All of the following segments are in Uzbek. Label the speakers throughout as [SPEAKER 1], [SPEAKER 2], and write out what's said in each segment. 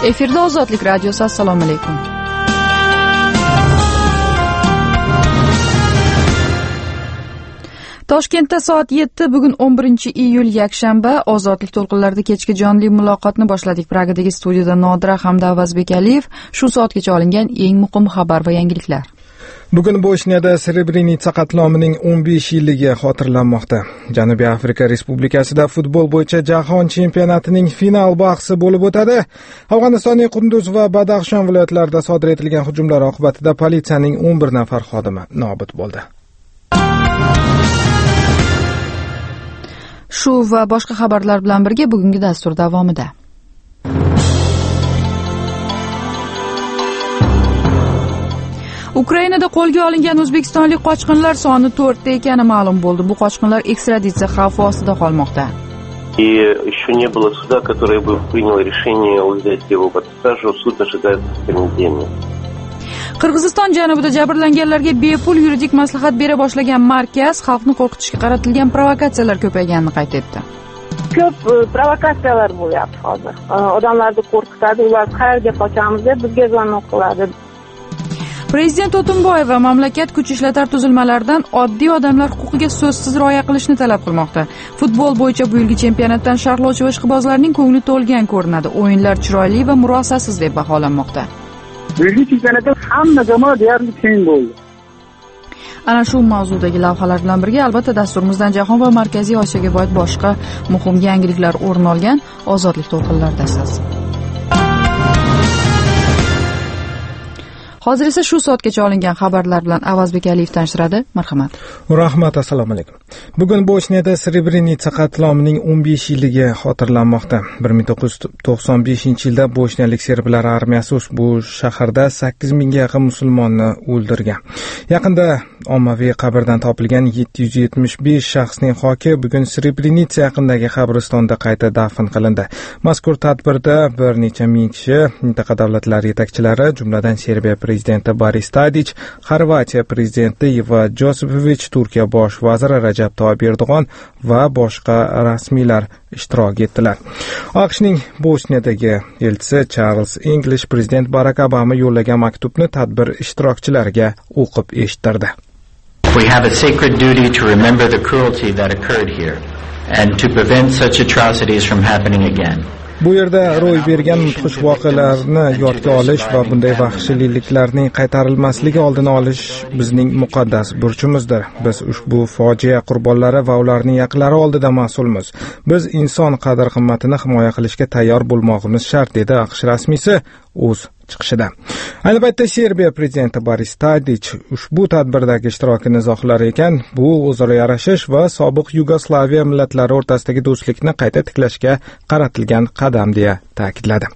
[SPEAKER 1] Efirda Ozodlik radiosi. Assalomu alaykum. Toshkentda soat 7, bugun 11-iyul yakshanba. Ozodlik to'lqinlarida kechki jonli muloqotni boshladik. Pragadagi studiyada Nodira hamda Avazbek Aliyev. Shu soatgacha olingan eng muhim xabar va yangiliklar.
[SPEAKER 2] Bugun Bosniyada Srebrenica qatlomining 15 yilligi xotirlanmoqda. Janubiy Afrika Respublikasida futbol bo'yicha jahon chempionatining final bahsi bo'lib o'tadi. Afg'onistonning Qunduz va Badaxshon viloyatlarida sodir etilgan hujumlar oqibatida politsiyaning 11 nafar xodimi nobud bo'ldi.
[SPEAKER 1] Shu va boshqa xabarlar bilan birga bugungi dastur davomida. Ukrainada qo'lga olingan o'zbekistonlik qochqinlar soni 4 ta ekani ma'lum bo'ldi. Bu qochqinlar ekstraditsiya xavfi ostida qolmoqda.
[SPEAKER 3] И еще не было суда, который бы принял решение о взятии его под стражу. Суд ожидается в понедельник.
[SPEAKER 1] Qirg'iziston janubida jabrlanganlarga bepul yuridik maslahat bera boshlagan markaz xalqni qo'rqitishga qaratilgan provokatsiyalar ko'payganini qayd etdi.
[SPEAKER 4] Ko'p provokatsiyalar bo'lyapti hozir. Odamlarni qo'rqitadi, ular qayerga qochamiz deb bizga zvonok qiladi.
[SPEAKER 1] Prezident O'tinboyeva mamlakat kuch ishlatar tuzilmalaridan oddiy odamlar huquqiga so'zsiz rioya qilishni talab qilmoqda. Futbol bo'yicha bu yilgi chempionatdan sharhlovchi va ishqibozlarning ko'ngli to'lgan ko'rinadi. O'yinlar chiroyli va murosasiz deb baholanmoqda.
[SPEAKER 5] Milliy chempionatda hamma jamoa deyarli teng bo'ldi.
[SPEAKER 1] Ana shu mavzudagi lavhalar bilan birga albatta dasturimizdan jahon va Markaziy Osiyoga oid boshqa muhim yangiliklar o'rin olgan Ozodlik to'lqinlaridasiz. Hozir esa shu soatgacha olingan xabarlar bilan Avazbek Aliyev tanishtiradi. Marhamat.
[SPEAKER 2] Rahmat, assalomu alaykum. Bugun Bosniyada Srebrenica qatlomining 15 yilligi xotirlanmoqda. 1995-yilda Bosniyalik serblar armiyasi bu shaharda 8000 ga yaqin musulmonni o'ldirgan. Yaqinda ommaviy qabrdan topilgan 775 shaxsning xoki bugun Srebrenica yaqinidagi qabristonda qayta dafn qilindi. Mazkur tadbirda bir necha ming kishi, mintaqa davlatlari yetakchilari, jumladan Serbiya prezidenti Boris Tadic, Xorvatiya prezidenti Ivo Josipovich, Turkiya bosh vaziri Rajab Toyyib Erdo'g'on va boshqa rasmiylar ishtirok etdilar. AQShning Bosniyadagi elchisi Charles English prezident Barack Obama yo'llagan maktubni tadbir ishtirokchilariga o'qib eshittirdi.
[SPEAKER 6] We have a sacred duty to remember the cruelty that occurred here and to prevent such atrocities from happening again.
[SPEAKER 2] Bu yerda ro'y bergan mudhish voqealarni yodga olish va bunday vahshiyliklarning qaytarilmasligi oldini olish bizning muqaddas burchimizdir. Biz ushbu fojia qurbonlari va ularning yaqinlari oldida mas'ulmiz. Biz inson qadr-qimmatini himoya qilishga tayyor bo'lmoqimiz shart, dedi AQSh rasmiysi o'z chiqishida. Ayni paytda Serbiya prezidenti Boris Tadic ushbu tadbirdagi ishtirokini izohlar ekan, bu o'zaro yarashish va sobiq Yugoslaviya millatlari o'rtasidagi do'stlikni qayta tiklashga qaratilgan qadam deya ta'kidladi.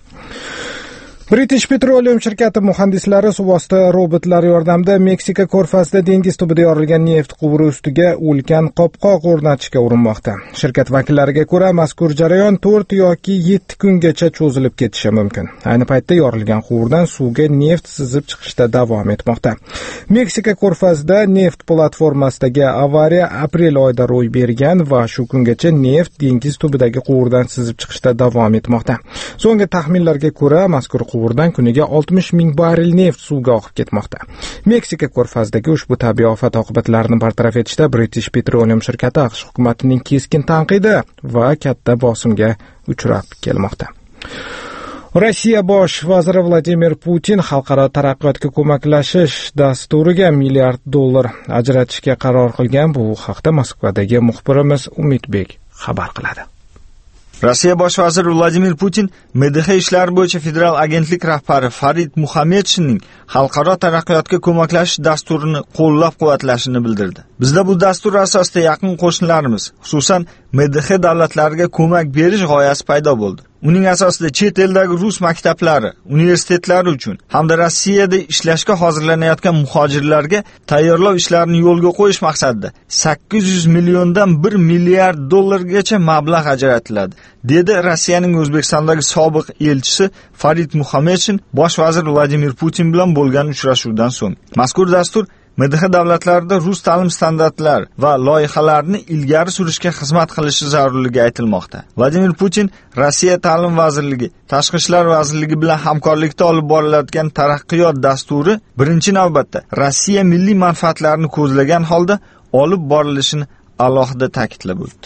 [SPEAKER 2] British Petroleum shirkati muhandislari suvosti robotlar yordamida Meksika ko'rfazida dengiz tubida yorilgan neft quvuri ustiga ulkan qopqoq o'rnatishga urinmoqda. Shirkat vakillariga ko'ra, mazkur jarayon 4 yoki 7 kungacha cho'zilib ketishi mumkin. Ayni paytda yorilgan quvurdan suvga neft sizib chiqishda davom etmoqda. Meksika ko'rfazida neft platformasidagi avariya aprel oyida ro'y bergan va shu kungacha neft dengiz tubidagi quvurdan sizib chiqishda davom etmoqda. So'nggi taxminlarga ko'ra, mazkur quvurdan kuniga 60 ming barrel neft suvga oqib ketmoqda. Meksika ko'rfazidagi ushbu tabiiy ofat oqibatlarini bartaraf etishda British Petroleum shirkati AQSh hukumatining keskin tanqidi va katta bosimga uchrab kelmoqda. Rossiya bosh vaziri Vladimir Putin xalqaro taraqqiyotga ko'maklashish dasturiga $1 milliard ajratishga qaror qilgan. Bu haqda Moskvadagi muxbirimiz Umidbek xabar qiladi.
[SPEAKER 7] Rossiya bosh vaziri Vladimir Putin MDH ishlari bo'yicha federal agentlik rahbari Farid Muhammedshinning xalqaro taraqqiyotga ko'maklashish dasturini qo'llab-quvvatlashini bildirdi. Bizda bu dastur asosida yaqin qo'shnilarimiz, xususan MDH davlatlariga ko'mak berish g'oyasi paydo bo'ldi. Uning asosida chet eldagi rus maktablari, universitetlari uchun hamda Rossiyada ishlashga hozirlanayotgan muhojirlarga tayyorlov ishlarini yo'lga qo'yish maqsadida 800 milliondan $1 milliard gacha mablag' ajratiladi, dedi Rossiyaning O'zbekistondagi sobiq elchisi Farid Muhammedshin bosh vazir Vladimir Putin bilan bo'lgan uchrashuvdan so'ng. Mazkur dastur MDH davlatlarida rus ta'lim standartlari va loyihalarini ilgari surishga xizmat qilishi zarurligi aytilmoqda. Vladimir Putin Rossiya ta'lim vazirligi, Tashqi ishlar vazirligi bilan hamkorlikda olib borilayotgan taraqqiyot dasturi birinchi navbatda Rossiya milliy manfaatlarini ko'zlagan holda olib borilishini alohida ta'kidlab o'tdi.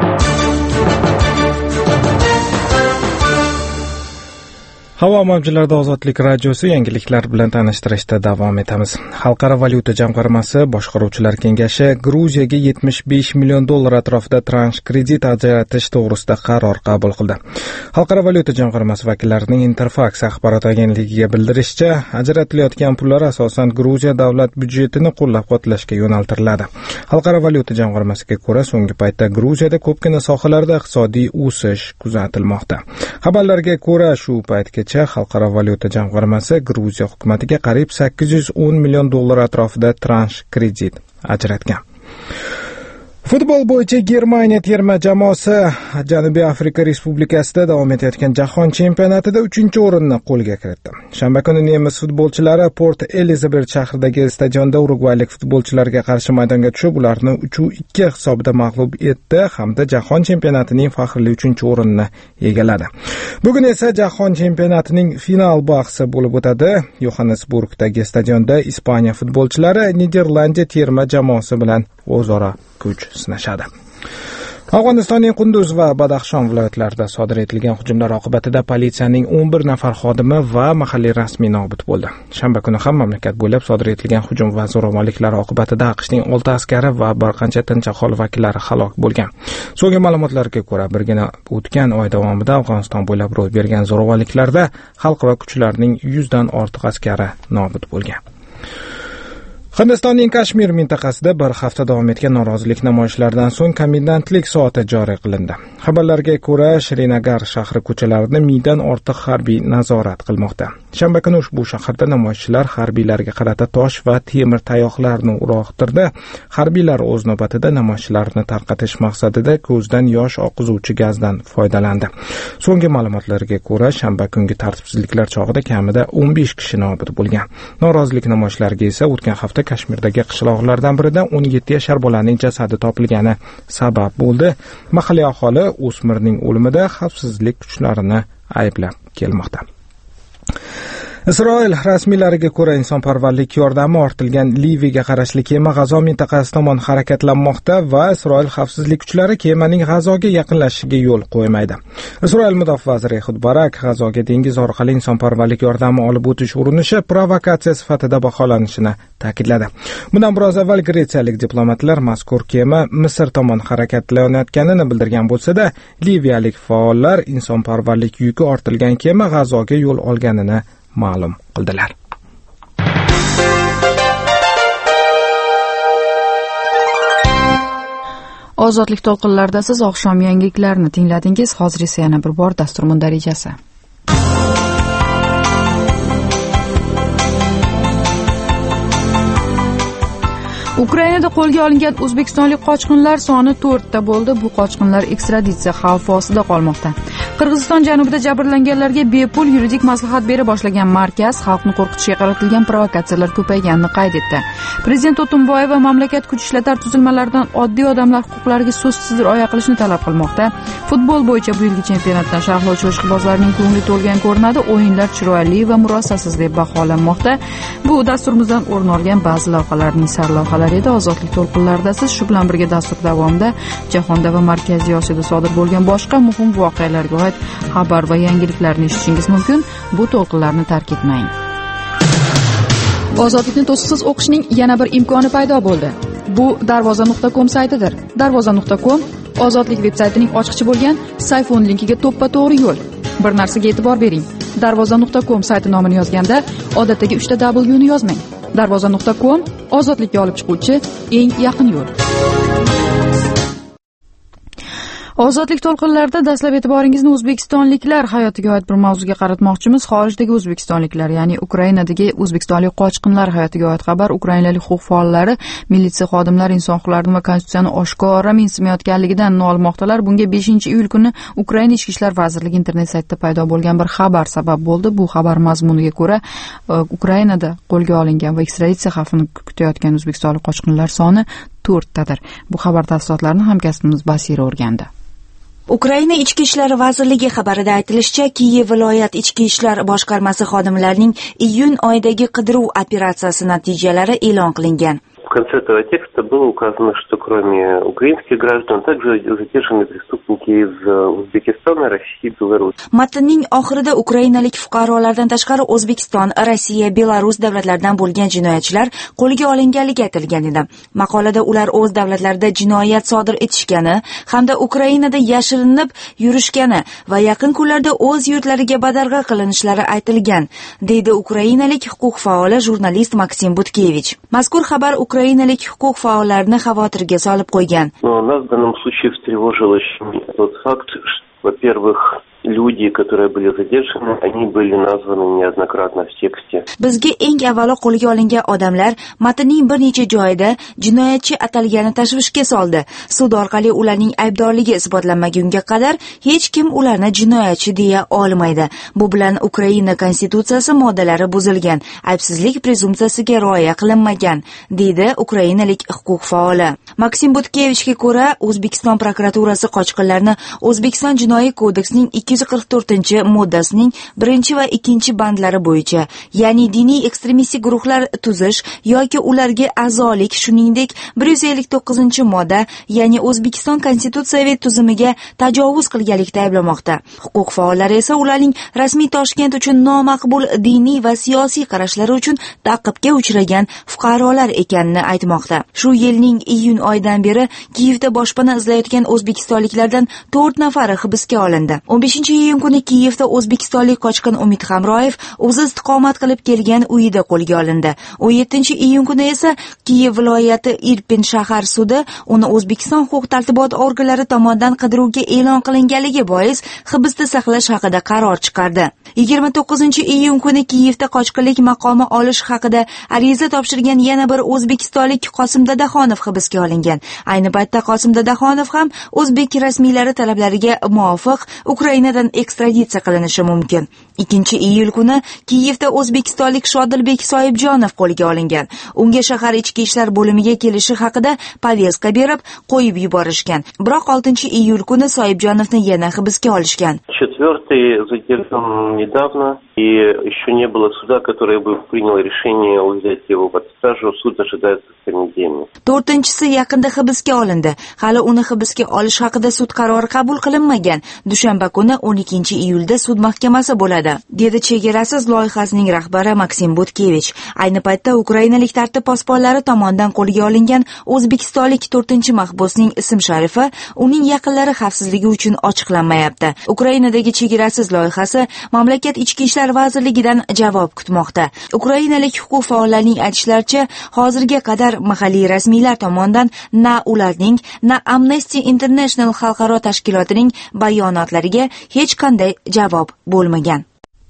[SPEAKER 2] Havo mavjlarida Ozodlik radiosi yangiliklar bilan tanishtirishda davom etamiz. Xalqaro valyuta jamg'armasi boshqaruvchilar kengashi Gruziyaga $75 million atrofida transh kredit ajratish to'g'risida qaror qabul qildi. Xalqaro valyuta jamg'armasi vakillarining Interfax axborot agentligiga bildirishicha, ajratilayotgan pullar asosan Gruziya davlat byudjetini qo'llab-quvvatlashga yo'naltiriladi. Xalqaro valyuta jamg'armasiga ko'ra, so'nggi paytda Gruziyada ko'pgina sohalarda iqtisodiy o'sish kuzatilmoqda. Xabarlarga ko'ra, shu paytgacha Xalqaro valyuta jamg'armasi Gruziya hukumatiga qariyb $810 million atrofida transh kredit ajratgan. Futbol bo'yicha Germaniya terma jamoasi Janubiy Afrika Respublikasida davom etayotgan jahon chempionatida 3-o'rinni qo'lga kiritdi. Shanba kuni nemis futbolchilari Port Elizabeth shahridagi stadionda urugvaylik futbolchilarga qarshi maydonga tushib, ularni 3-2 hisobida mag'lub etdi hamda jahon chempionatining faxrli 3-o'rinni egalladi. Bugun esa jahon chempionatining final bahsi bo'lib o'tadi. Johannesburgdagi stadionda Ispaniya futbolchilari Niderlandiya terma jamoasi bilan o'zaro kuch sinashadi. Afg'onistonning Qunduz va Badaxshon viloyatlarida sodir etilgan hujumlar oqibatida politsiyaning 11 nafar xodimi va mahalliy rasmiy nobud bo'ldi. Shanba kuni ham mamlakat bo'ylab sodir etilgan hujum va zo'ravonliklar oqibatida AQShning 6 askari va bir qancha tinch aholi vakillari halok bo'lgan. So'nggi ma'lumotlarga ko'ra, birgina o'tgan oy davomida Afg'oniston bo'ylab ro'y bergan zo'ravonliklarda xalqaro kuchlarning 100 dan ortiq askari nobud bo'lgan. Hindistonning Kashmir mintaqasida bir hafta davom etgan norozilik namoyishlaridan so'ng komendantlik soati joriy qilindi. Xabarlarga ko'ra, Srinagar shahri ko'chalarini 1000 dan ortiq harbiy nazorat qilmoqda. Shanba kuni ushbu shaharda namoyishchilar harbiylarga qarata tosh va temir tayoqlarni uloqtirdi. Harbiylar o'z navbatida namoyishchilarni tarqatish maqsadida ko'zdan yosh oqizuvchi gazdan foydalandi. So'nggi ma'lumotlarga ko'ra, shanba kungi tartibsizliklar chog'ida kamida 15 kishi nobud bo'lgan. Norozilik namoyishlariga esa o'tgan hafta Kashmirdagi qishloqlardan birida 17 yashar bolaning jasadi topilgani sabab bo'ldi. Mahalliy aholi o'smirning o'limida xavfsizlik kuchlarini ayblab kelmoqda. Isroil rasmiylariga ko'ra, insonparvarlik yordami ortilgan Liviyaga qarashli kema G'azo mintaqasi tomon harakatlanmoqda va Isroil xavfsizlik kuchlari kemaning G'azoga yaqinlashishiga yo'l qo'ymaydi. Isroil mudofaa vaziri Ehud Barak G'azoga dengiz orqali insonparvarlik yordami olib o'tish urinishi provokatsiya sifatida baholanishini ta'kidladi. Bundan biroz avval gretsiyalik diplomatlar mazkur kema Misr tomon harakatlanayotganini bildirgan bo'lsa-da, liviyalik faollar insonparvarlik yuki ortilgan kema G'azoga yo'l olganini ma'lum qildilar.
[SPEAKER 1] Ozodlik to'lqinlarida siz oqshom yangiliklarini tingladingiz. Hozir esa yana bir bor dastur mundarijasi. Ukrainada qo'lga olingan o'zbekistonlik qochqinlar soni 4 ta bo'ldi. Bu qochqinlar ekstraditsiya xavfi ostida qolmoqda. Qirg'iziston janubida jabrlanganlarga bepul yuridik maslahat bera boshlagan markaz xalqni qo'rqitishga qaratilgan provokatsiyalar ko'payganini qayd etdi. Prezident O'tinboyeva mamlakat kuch ishlatar tuzilmalaridan oddiy odamlar huquqlariga so'zsiz rioya qilishni talab qilmoqda. Futbol bo'yicha bu yilgi chempionatdan sharhlovchi va ishqibozlarning ko'ngli to'lgan ko'rinadi. O'yinlar chiroyli va murosasiz deb baholanmoqda. Bu dasturimizdan o'rin olgan ba'zi lavhalarning sarlavhalari edi. Ozodlik to'lqinlarida siz shu bilan birga dastur davomida jahonda va Markaziy Osiyoda sodir bo'lgan boshqa muhim voqealarga oid xabar va yangiliklarni eshitishingiz mumkin. Bu to'lqinlarni tark etmang. Ozodlikni to'siqsiz o'qishning yana bir imkoni paydo bo'ldi. Bu darvoza.com saytidir. Darvoza.com Ozodlik veb-saytining ochiqchi bo'lgan sayfon linkiga to'ppa-to'g'ri yo'l. Bir narsaga e'tibor bering. Darvoza.com sayti nomini yozganda odatdagi 3 ta W ni yozmang. Darvoza.com ozodlikka olib chiquvchi eng yaqin yo'l. Ozodlik to'lqinlarida dastlab e'tiboringizni o'zbekistonliklar hayotiga oid bir mavzuga qaratmoqchimiz. Xorijdagi o'zbekistonliklar, ya'ni Ukrainadagi o'zbekistonlik qochqinlar hayotiga oid xabar. Ukrainalik huquq faollari, militsiya xodimlari inson huquqlarini va konstitutsiyani oshkora mensimayotganligidan nolmoqdalar. Bunga 5-iyul kuni Ukraina Ichki ishlar vazirligi internet saytida paydo bo'lgan bir xabar sabab bo'ldi. Bu xabar mazmuniga ko'ra, Ukrainada qo'lga olingan va ekstraditsiya xavfini kutayotgan o'zbekistonlik qochqinlar soni 4 tadir. Bu xabar tafsilotlarini hamkasbimiz Basira o'rgandi.
[SPEAKER 8] Ukraina Ichki ishlar vazirligi xabarida aytilishicha, Kiyev viloyat ichki ishlar boshqarmasi xodimlarining iyun oyidagi qidiruv operatsiyasi natijalari e'lon qilingan.
[SPEAKER 3] В конце этого текста было указано, что кроме украинских граждан, также задержаны преступники из Узбекистана, России и Беларуси.
[SPEAKER 8] Matnning oxirida ukrainalik fuqarolardan tashqari O'zbekiston, Rossiya, Belarus davlatlaridan bo'lgan jinoyatchilar qo'lga olinganligi aytilgan edi. Maqolada ular o'z davlatlarida jinoyat sodir etishgani hamda Ukrainada yashirinib yurishgani va yaqin kunlarda o'z yurtlariga badarg'a qilinishlari aytilgan, deydi ukrainalik huquq faoli jurnalist Maksim Butkevich. Mazkur xabar ukrainalik huquq faollarini xavotirga solib qo'ygan.
[SPEAKER 3] Нас в данном случае встревожил очень тот факт, что, во-первых, люди, которые были задержаны, они были названы неоднократно в тексте.
[SPEAKER 8] Bizga eng avvalo qo'lga olingan odamlar matnning bir necha joyida jinoyatchi atalgani tashvishga soldi. Sud orqali ularning aybdorligi isbotlanmagunga qadar hech kim ularni jinoyatchi deya olmaydi. Bu bilan Ukraina konstitutsiyasi moddalari buzilgan, aybsizlik prezumpsiyasiga rioya qilinmagan, deydi ukrainalik huquq faoli. Maksim Butkevichga ko'ra, O'zbekiston prokuraturasi qochqinlarni O'zbekiston jinoiy kodeksining 240-moddasining 1 va 2 bandlari bo'yicha, ya'ni diniy ekstremistik guruhlar tuzish yoki ularga a'zolik, shuningdek 159-modda, ya'ni O'zbekiston konstitutsiyaviy tuzimiga tajovuz qilganlikda ayblamoqda. Huquq faollari esa ularning rasmiy Toshkent uchun nomaqbul diniy va siyosiy qarashlari uchun ta'qibga uchragan fuqarolar ekanini aytmoqda. Shu yilning iyun oyidan beri Kiyevda boshpana izlayotgan o'zbekistonliklardan 4 nafari hibsga olindi. 15-iyun kuni Kiyevda o'zbekistonlik qochqin Umid Hamroyev o'zi istiqomat qilib kelgan uyida qo'lga olindi. 17-iyun kuni esa Kiyev viloyati Irpin shahar sudi uni O'zbekiston huquq-tartibot organlari tomonidan qidiruvga e'lon qilinganligi bois hibsda saqlash haqida qaror chiqardi. 29-iyun kuni Kiyevda qochqinlik maqomi olish haqida ariza topshirgan yana bir o'zbekistonlik Qosim Dadaxonov hibsga olingan. Ayni paytda Qosim Dadaxonov ham o'zbek rasmiylari talablariga muvofiq Ukrainadan ekstraditsiya qilinishi mumkin. 2-iyul kuni Kiyevda o'zbekistonlik Shodilbek Soyibjonov qo'lga olingan. Unga shahar ichki ishlar bo'limiga kelishi haqida poveska berib, qo'yib yuborishgan. Biroq 6-iyul kuni Soyibjonovni yana hibsga olishgan.
[SPEAKER 3] 4-й задержан недавно, и еще не было суда, который бы принял решение взять его под стражу. Суд ожидается в понедельник.
[SPEAKER 8] 4-si yaqinda hibsga olindi. Hali uni hibsga olish haqida sud qarori qabul qilinmagan. Dushanba kuni 12-iyulda sud mahkamasi bo'ladi, dedi chegarasiz loyihasining rahbari Maksim Butkevich. Ayni paytda ukrainalik tartib posbonlari tomonidan qo'lga olingan o'zbekistonlik 4-mahbusning ism-sharifi uning yaqinlari xavfsizligi uchun ochiqlanmayapti. Ukrainadagi chegarasiz loyihasi mamlakat ichki ishlar vazirligidan javob kutmoqda. Ukrainalik huquq faollarining aytishlaricha, hozirga qadar mahalliy rasmiylar tomonidan na ularning, na Amnesty International xalqaro tashkilotining bayonotlariga hech qanday javob bo'lmagan.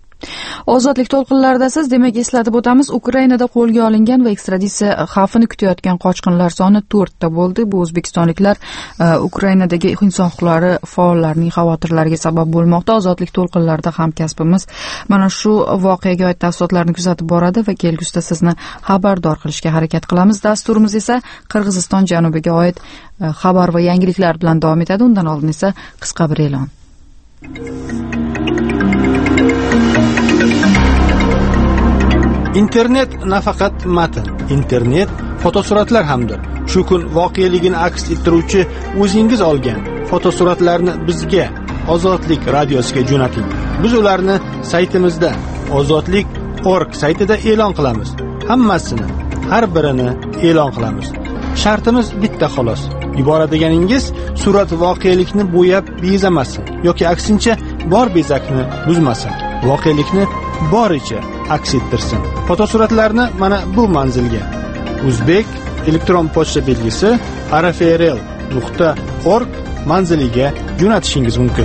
[SPEAKER 1] Ozodlik to'lqinlaridasiz, demak eslatib o'tamiz, Ukrainada qo'lga olingan va ekstraditsiya xavfini kutayotgan qochqinlar soni 4 ta bo'ldi. Bu o'zbekistonliklar Ukrainadagi inson huquqlari faollarining xavotirlariga sabab bo'lmoqda. Ozodlik to'lqinlarida hamkasbimiz mana shu voqeaga oid tafsilotlarni kuzatib boradi va kelgusida sizni xabardor qilishga harakat qilamiz. Dasturimiz esa Qirg'iziston janubiga oid xabar va yangiliklar bilan davom etadi. Undan oldin esa qisqa bir e'lon.
[SPEAKER 9] Internet nafaqat matn, internet fotosuratlar hamdir. Shu kun voqeligini aks ettiruvchi o'zingiz olgan fotosuratlarni bizga Ozodlik radiosiga jo'nating. Biz ularni saytimizda ozodlik.org saytida e'lon qilamiz. Hammasini, har birini e'lon qilamiz. Shartimiz bitta xolos. Yuboradiganingiz surat voqelikni bo'yab bezamasin yoki aksincha bor bezakni buzmasin. Voqelikni boricha aks ettirsin. Fotosuratlarni mana bu manzilga Uzbek elektron pochta belgisi arafrl.org manziliga jo'natishingiz mumkin.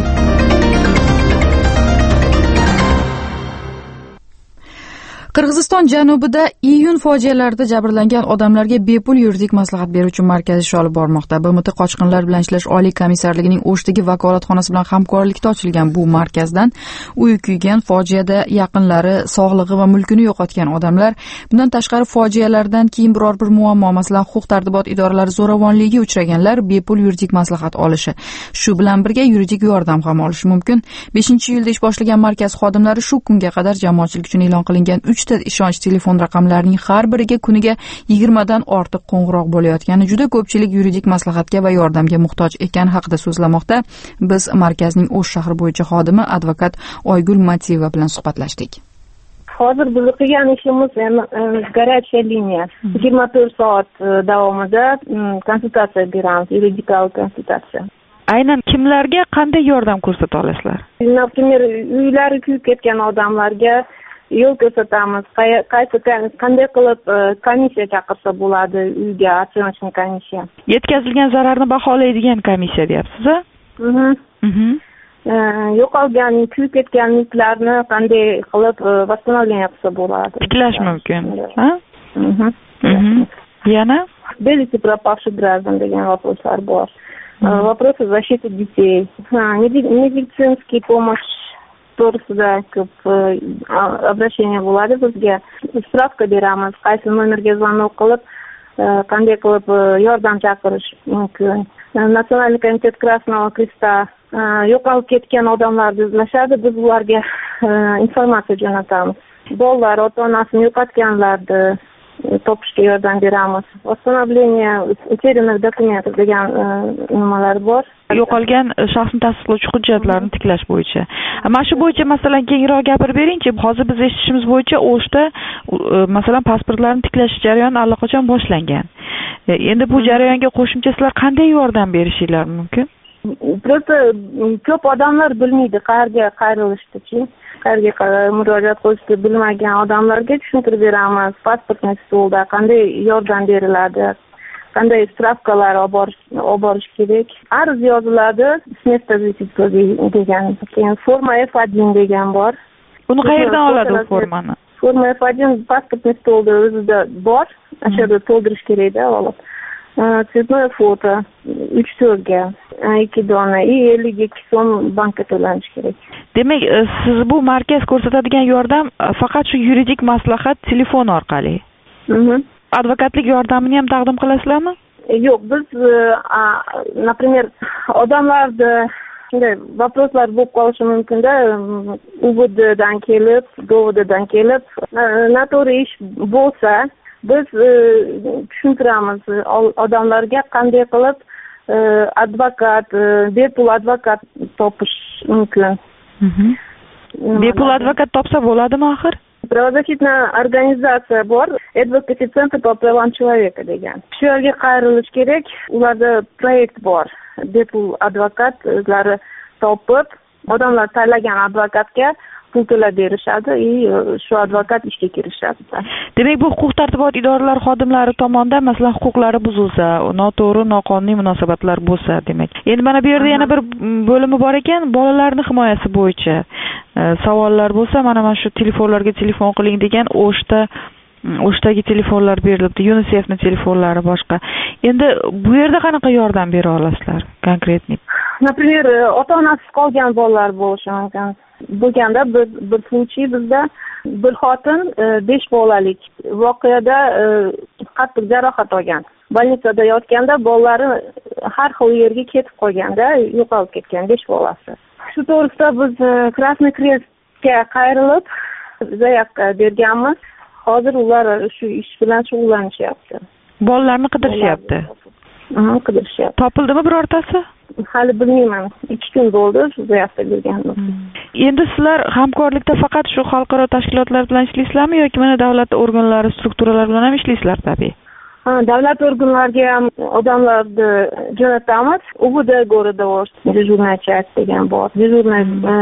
[SPEAKER 1] Qirg'iziston janubida iyun fojialarida jabrlangan odamlarga bepul yuridik maslahat beruvchi markaz ish olib bormoqda. BMT qochqinlar bilan ishlash oliy komissarligining O'shdagi vakolatxonasi bilan hamkorlikda ochilgan bu markazdan uy kuygan, fojiada yaqinlari, sog'lig'i va mulkini yo'qotgan odamlar, bundan tashqari fojialardan keyin biror bir muammo, masalan, huquq-tartibot idoralari zo'ravonligiga uchraganlar bepul yuridik maslahat olishi, shu bilan birga yuridik yordam ham olishi mumkin. 5-iyulda ish boshlagan markaz xodimlari shu kunga qadar jamoatchilik uchun e'lon qilingan 3 ishonch telefon raqamlarining har biriga kuniga 20 dan ortiq qo'ng'iroq bo'layotgani, juda ko'pchilik yuridik maslahatga va yordamga muhtoj ekani haqida so'zlamoqda. Biz markazning O'sh shahri bo'yicha xodimi advokat Oygul Matiyeva bilan suhbatlashdik.
[SPEAKER 4] Hozir biz qilgan ishimiz горячая liniya. 24 soat davomida konsultatsiya beramiz, yuridikal konsultatsiya.
[SPEAKER 1] Aynan kimlarga qanday yordam ko'rsata olasizlar?
[SPEAKER 4] Например, uylari kuyib ketgan odamlarga yo'l ko'rsatamiz. Qanday qilib komissiya chaqirsa bo'ladi, uyga оценочный komissiya.
[SPEAKER 1] Yetkazilgan zararni baholaydigan komissiya deyapsiz-a?
[SPEAKER 4] Yo'qolgan, kuyib ketgan mulklarni qanday qilib восстановление qilsa bo'ladi?
[SPEAKER 1] Tiklash mumkin. Ha? Yana?
[SPEAKER 4] Белите пропавших граждан degan vопроslar bor. Вопросы защиты детей. Медицинский помощь to'g'risida ko'p обращение bo'ladi bizga. Spravka beramiz, qaysi nomerga звонок qilib, qanday qilib yordam chaqirish mumkin. Nasional komitet Krasного Kреста yo'qolib ketgan odamlarni izlashadi, biz ularga informatsiya jo'natamiz. Bolalar ota-onasini yo'qotganlarni topishga yordam beramiz. Восстановление утерянных документов degan nimalar bor.
[SPEAKER 1] Yo'qolgan shaxsni tasdiqlovchi hujjatlarni tiklash bo'yicha. Mana shu bo'yicha masalan kengroq gapirib beringchi. Hozir biz eshitishimiz bo'yicha O'shda masalan pasportlarni tiklash jarayoni allaqachon boshlangan. Endi bu jarayonga qo'shimcha sizlar qanday yordam berishinglar mumkin?
[SPEAKER 4] Просто ko'p odamlar bilmaydi qayerga qayrilishni-chi. Qayerga murojaat qilishni bilmagan odamlarga tushuntirib beramiz. Pasportning stolida qanday yordam beriladi, qanday spravkalar olib borish kerak. Arz yoziladi, с места жительства degan. Keyin forma F1 degan bor.
[SPEAKER 1] Buni qayerdan oladi u formani?
[SPEAKER 4] Forma F1 pasportning stolida o'zida bor. O'shada to'ldirish kerak-da, olib. Цветное фото 3-4 ga 2 dona 52 so'm bankka to'lanish kerak.
[SPEAKER 1] Demak, siz bu markaz ko'rsatadigan yordam faqat shu yuridik maslahat telefon orqali. Advokatlik yordamini ham taqdim qilasizlarmi?
[SPEAKER 4] Yo'q, biz например, odamlarda shunday vопроslar bo'lib qolishi mumkin-da, UBDdan kelib, DOVDdan kelib, noto'g'ri ish bo'lsa, biz tushuntiramiz odamlarga qanday qilib advokat, bepul advokat topish mumkin.
[SPEAKER 1] Bepul advokat topsa bo'ladimi axir?
[SPEAKER 4] Правозащитная organizatsiya bor, Advocacy Center по правам человека degan. Shu yerga qayrilish kerak. Ularda proyekt bor. Bepul advokat o'zlari topib, odamlar tanlagan advokatga pul to'lab berishadi, shu advokat ishga kirishadi.
[SPEAKER 1] Demak, bu huquq-tartibot idoralari xodimlari tomonidan masalan huquqlari buzilsa, noto'g'ri, noqonuniy munosabatlar bo'lsa, demak. Endi mana bu yerda yana bir bo'limi bor ekan, bolalarning himoyasi bo'yicha savollar bo'lsa, mana shu telefonlarga telefon qiling degan O'shdagi telefonlar berilibdi, UNICEFning telefonlari boshqa. Endi bu yerda qanaqa yordam bera olasizlar konkretnik?
[SPEAKER 4] Например, ota-onasiz qolgan bolalar bo'lishi mumkin. Bo'lganda bir случай bizda bir xotin 5 bolalik voqeada qattiq jarohat olgan. Больницада yotganda bolalari har xil yerga ketib qolganda, yo'qolib ketgan 5 bolasi. Shu to'g'risida biz Krasный Krestga qayrilib zaявка berganmiz. Hozir ular shu ish bilan shug'ullanishyapti.
[SPEAKER 1] Bolalarni qidirishyapti.
[SPEAKER 4] Qidirishyapti.
[SPEAKER 1] Topildimi birortasi?
[SPEAKER 4] Hali bilmayman. 2 kun bo'ldi shu zaявка berganmiz.
[SPEAKER 1] Endi sizlar hamkorlikda faqat shu xalqaro tashkilotlar bilan ishlaysizlarmi yoki mana davlat organlari, strukturalar bilan ham ishlaysizlar tabii?
[SPEAKER 4] Davlat organlariga ham odamlarni jo'natamiz. UBD города O'sh dejurная часть degan bor. Dejurная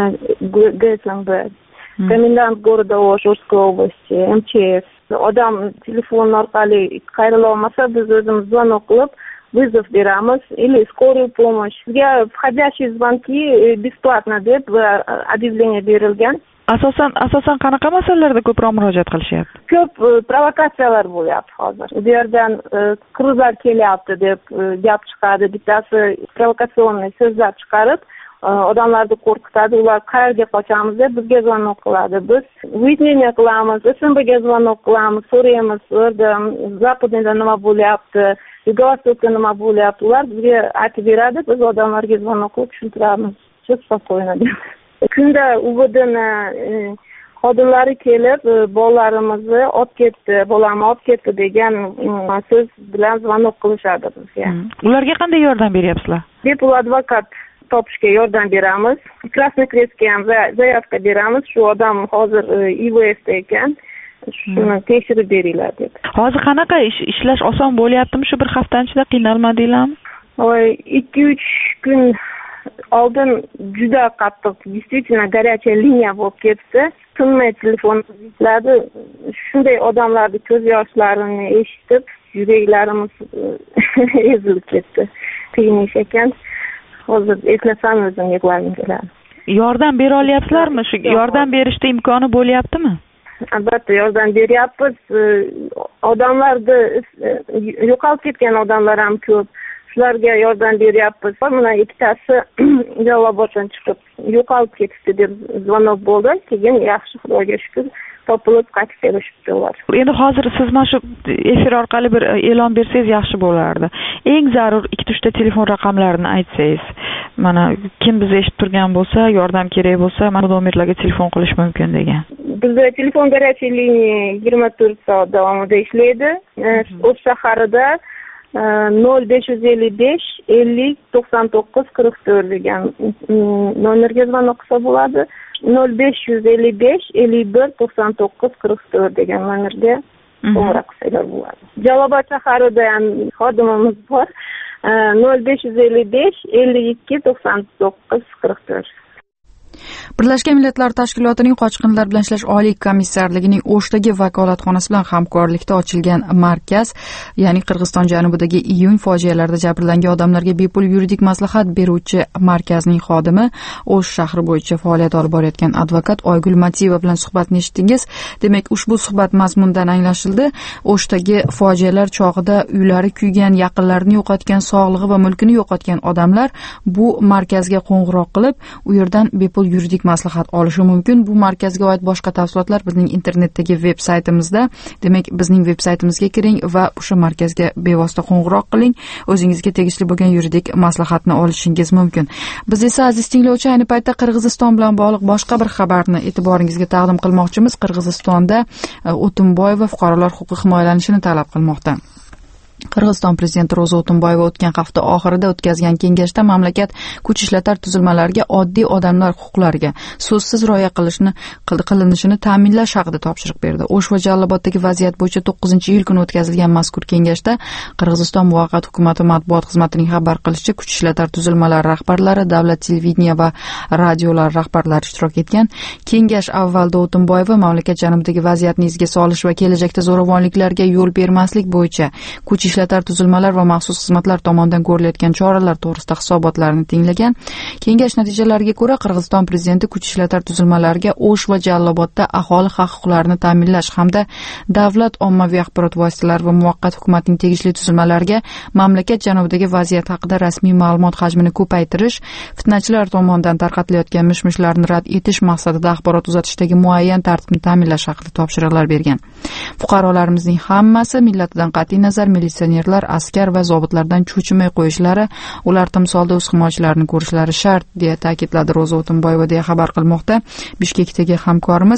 [SPEAKER 4] ГСМБ. Комендант города O'sh, O'shской области, МЧС. Odam telefon orqali qayrila olmasa, biz o'zimiz звонок qilib, vызov beramiz или скорую помощь. Sizga входящие звонки бесплатно deb объявление berilgan.
[SPEAKER 1] Asosan qanaqa masalalarda ko'proq murojaat qilishyapti?
[SPEAKER 4] Ko'p provokatsiyalar bo'lyapti hozir. Bu yerdan kuruzlar kelyapti deb gap chiqadi. Bittasi provokatsion so'zlar chiqarib, odamlarni qo'rqitadi. Ular qayerga qochamiz deb bizga звонок qiladi. Biz выяснение qilamiz, SMBga звонок qilamiz, so'raymiz, o'rda Zapadda nima bo'lyapti, Yugoslaviyada nima bo'lyapti. Ular bizga aytib beradi, biz odamlarga звонок qilib tushuntiramiz. Shu spokойно deb. Kunda UBDni xodimlari kelib, bolalarimizni olib ketdi, bolamni olib ketdi degan so'z bilan звонок qilishadi bizga.
[SPEAKER 1] Ularga qanday yordam beryapsizlar?
[SPEAKER 4] Bepul advokat topishga yordam beramiz. Krasnoy Krestga ham zaявка beramiz. Shu odam hozir IVSda ekan. Shuni tekshirib beringlar deb.
[SPEAKER 1] Hozir qanaqa ishlash oson bo'lyaptimi? Shu bir haftaning ichida qiynalmadinglarmi?
[SPEAKER 4] 2-3 kun oldin juda qattiq, действительно горячая liniya bo'lib ketdi. Tinmay telefon izladi. Shunday odamlarning ko'z yoshlarini eshitib, yuraklarimiz ezilib ketdi. Qiyin ish ekan. Hozir eslasam o'zim yig'larim keladi.
[SPEAKER 1] Yordam bera olyapsizlarmi? Shu yordam berishda imkoni bo'lyaptimi?
[SPEAKER 4] Albatta yordam beryapmiz. Odamlarni yo'qolib ketgan odamlar ham ko'p. Shularga yordam beryapmiz. Mana ikkitasi Jaloloboddan chiqib yo'qolib ketdi deb звонок bo'ldi. Keyin yaxshi, Xudoga shukr, topilib qaytib kelishibdi ular.
[SPEAKER 1] Endi hozir siz mana shu efir orqali bir e'lon bersangiz yaxshi bo'lardi. Eng zarur 2-3 ta telefon raqamlarini aytsangiz. Mana kim bizni eshitib turgan bo'lsa, yordam kerak bo'lsa, mana bu nomerlarga telefon qilish mumkin degan.
[SPEAKER 4] Bizda telefon горячей liniya 24 soat davomida ishlaydi. O'z shaharida 0555 50 99 44 degan nomerga звонок qilsa bo'ladi. 0555 51 99 44 degan nomerga qo'ng'iroq qilsalar bo'ladi. Jalolobod shaharida ham xodimimiz bor. 0555 52 99 44.
[SPEAKER 1] Birlashgan Millatlar Tashkilotining qochqinlar bilan ishlash oliy komissarligining O'shdagi vakolatxonasi bilan hamkorlikda ochilgan markaz, ya'ni Qirg'iziston janubidagi iyun fojialarida jabrlangan odamlarga bepul yuridik maslahat beruvchi markazning xodimi, O'sh shahri bo'yicha faoliyat olib borayotgan advokat Oygul Matiyeva bilan suhbatni eshitdingiz. Demak, ushbu suhbat mazmunidan anglashildi. O'shdagi fojialar chog'ida uylari kuygan, yaqinlarini yo'qotgan, sog'lig'i va mulkini yo'qotgan odamlar bu markazga qo'ng'iroq qilib, u yerdan bepul yuridik maslahat olishi mumkin. Bu markazga oid boshqa tafsilotlar bizning internetdagi veb-saytimizda. Demak, bizning veb-saytimizga kiring va o'sha markazga bevosita qo'ng'iroq qiling. O'zingizga tegishli bo'lgan yuridik maslahatni olishingiz mumkin. Biz esa aziz tinglovchi, ayni paytda Qirg'iziston bilan bog'liq boshqa bir xabarni e'tiboringizga taqdim qilmoqchimiz. Qirg'izistonda O'tinboyeva fuqarolar huquqi himoyalanishini talab qilmoqda. Qirg'iziston prezidenti Ro'za O'tinboyeva o'tgan hafta oxirida o'tkazgan kengashda mamlakat kuch ishlatar tuzilmalariga oddiy odamlar huquqlariga so'zsiz rioya qilinishini ta'minlash haqida topshiriq berdi. O'sh va Jaloloboddagi vaziyat bo'yicha 9-iyul kuni o'tkazilgan mazkur kengashda Qirg'iziston muvaqqat hukumati matbuot xizmatining xabar qilishicha, kuch ishlatar tuzilmalari rahbarlari, davlat televideniya va radiolar rahbarlari ishtirok etgan. Kengash avvalda O'tinboyeva mamlakat janubidagi vaziyatni izga solish va kelajakda zo'ravonliklarga yo'l bermaslik bo'yicha kuch ishlatar tuzilmalar va maxsus xizmatlar tomonidan ko'rilayotgan choralar to'g'risida hisobotlarni tinglagan. Kengash natijalariga ko'ra, Qirg'iziston prezidenti kuch ishlatar tuzilmalariga O'sh va Jalolobodda aholi haq-huquqlarini ta'minlash hamda davlat ommaviy axborot vositalari va muvaqqat hukumatning tegishli tuzilmalariga mamlakat janubidagi vaziyat haqida rasmiy ma'lumot hajmini ko'paytirish, fitnachilar tomonidan tarqatilayotgan mish-mishlarni rad etish maqsadida axborot uzatishdagi muayyan tartibni ta'minlash haqida topshiriqlar bergan. Fuqarolarimizning hammasi millatidan qat'iy nazar militsionerlar, askar va zobitlardan cho'chimay qo'yishlari, ular timsolda o'z himoyachilarini ko'rishlari shart, deya ta'kidladi Ro'za O'tinboyeva, deya xabar qilmoqda Bishkekdagi hamkorimiz.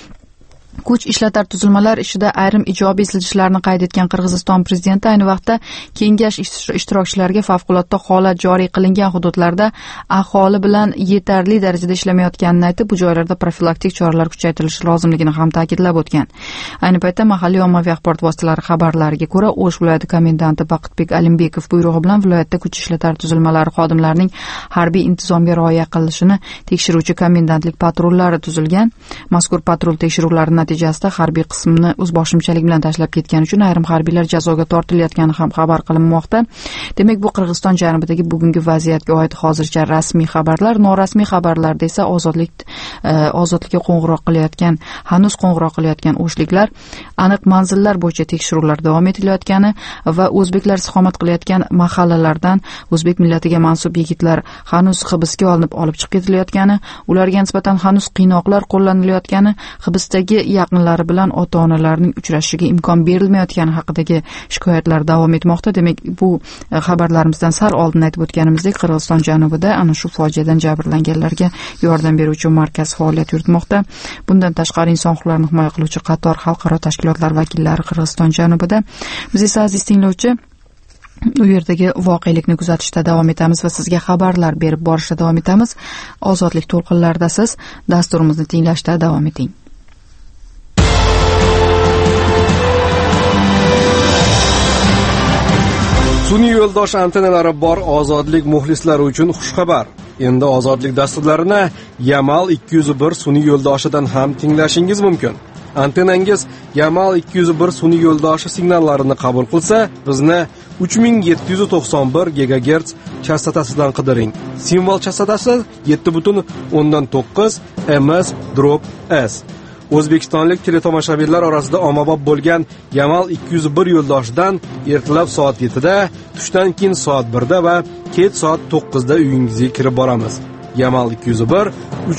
[SPEAKER 1] Kuch ishlatar tuzilmalar ishida ayrim ijobiy siljishlarni qayd etgan Qirg'iziston prezidenti ayni vaqtda kengash ishtirokchilariga favqulodda holat joriy qilingan hududlarda aholi bilan yetarli darajada ishlamayotganini aytib, bu joylarda profilaktik choralar kuchaytirilishi lozimligini ham ta'kidlab o'tgan. Ayni paytda mahalliy ommaviy axborot vositalari xabarlariga ko'ra, O'sh viloyati komendanti Baqitbek Alimbekov buyrug'i bilan viloyatda kuch ishlatar tuzilmalari xodimlarining harbiy intizomga rioya qilishini tekshiruvchi komendantlik patrullari tuzilgan. Mazkur patrul tekshiruvlari natijasida harbiy qismni o'zboshimchalik bilan tashlab ketgani uchun ayrim harbiylar jazoga tortilayotgani ham xabar qilinmoqda. Demak, bu Qirg'iziston janubidagi bugungi vaziyatga oid hozircha rasmiy xabarlar. Norasmiy xabarlarda esa ozodlikka qo'ng'iroq qilayotgan, hanuz qo'ng'iroq qilayotgan o'shliklar aniq manzillar bo'yicha tekshiruvlar davom etilayotgani va o'zbeklar istiqomat qilayotgan mahallalardan o'zbek millatiga mansub yigitlar hanuz hibsga olib chiqib ketilayotgani, ularga nisbatan hanuz qiynoqlar qo'llanilayotgani, hibsdagi yaqinlari bilan ota-onalarning uchrashishiga imkon berilmayotgani haqidagi shikoyatlar davom etmoqda. Demak, bu xabarlarimizdan sal oldin aytib o'tganimizdek, Qirg'iziston janubida ana shu fojiadan jabrlanganlarga yordam beruvchi markaz faoliyat yuritmoqda. Bundan tashqari inson huquqlarini himoya qiluvchi qator xalqaro tashkilotlar vakillari Qirg'iziston janubida. Biz esa aziz tinglovchi u yerdagi voqelikni kuzatishda davom etamiz va sizga xabarlar berib borishda davom etamiz. Ozodlik to'lqinlarida siz dasturimizni tinglashda davom eting.
[SPEAKER 10] Sun'iy yo'ldosh antennalari bor ozodlik muxlislari uchun xushxabar. Endi ozodlik dasturlarini Yamal 201 sun'iy yo'ldoshidan ham tinglashingiz mumkin. Antennangiz Yamal 201 sun'iy yo'ldoshi signallarini qabul qilsa, bizni 3791 GHz chastotasidan qidiring. Simvol chastotasi 7.9 ms/s. O'zbekistonlik teletomoshabinlar orasida ommabop bo'lgan Yamal 201 yo'ldoshidan ertalab soat 7 da, tushdan keyin soat 1 da va kech soat 9 da uyingizga kirib boramiz. Yamal 201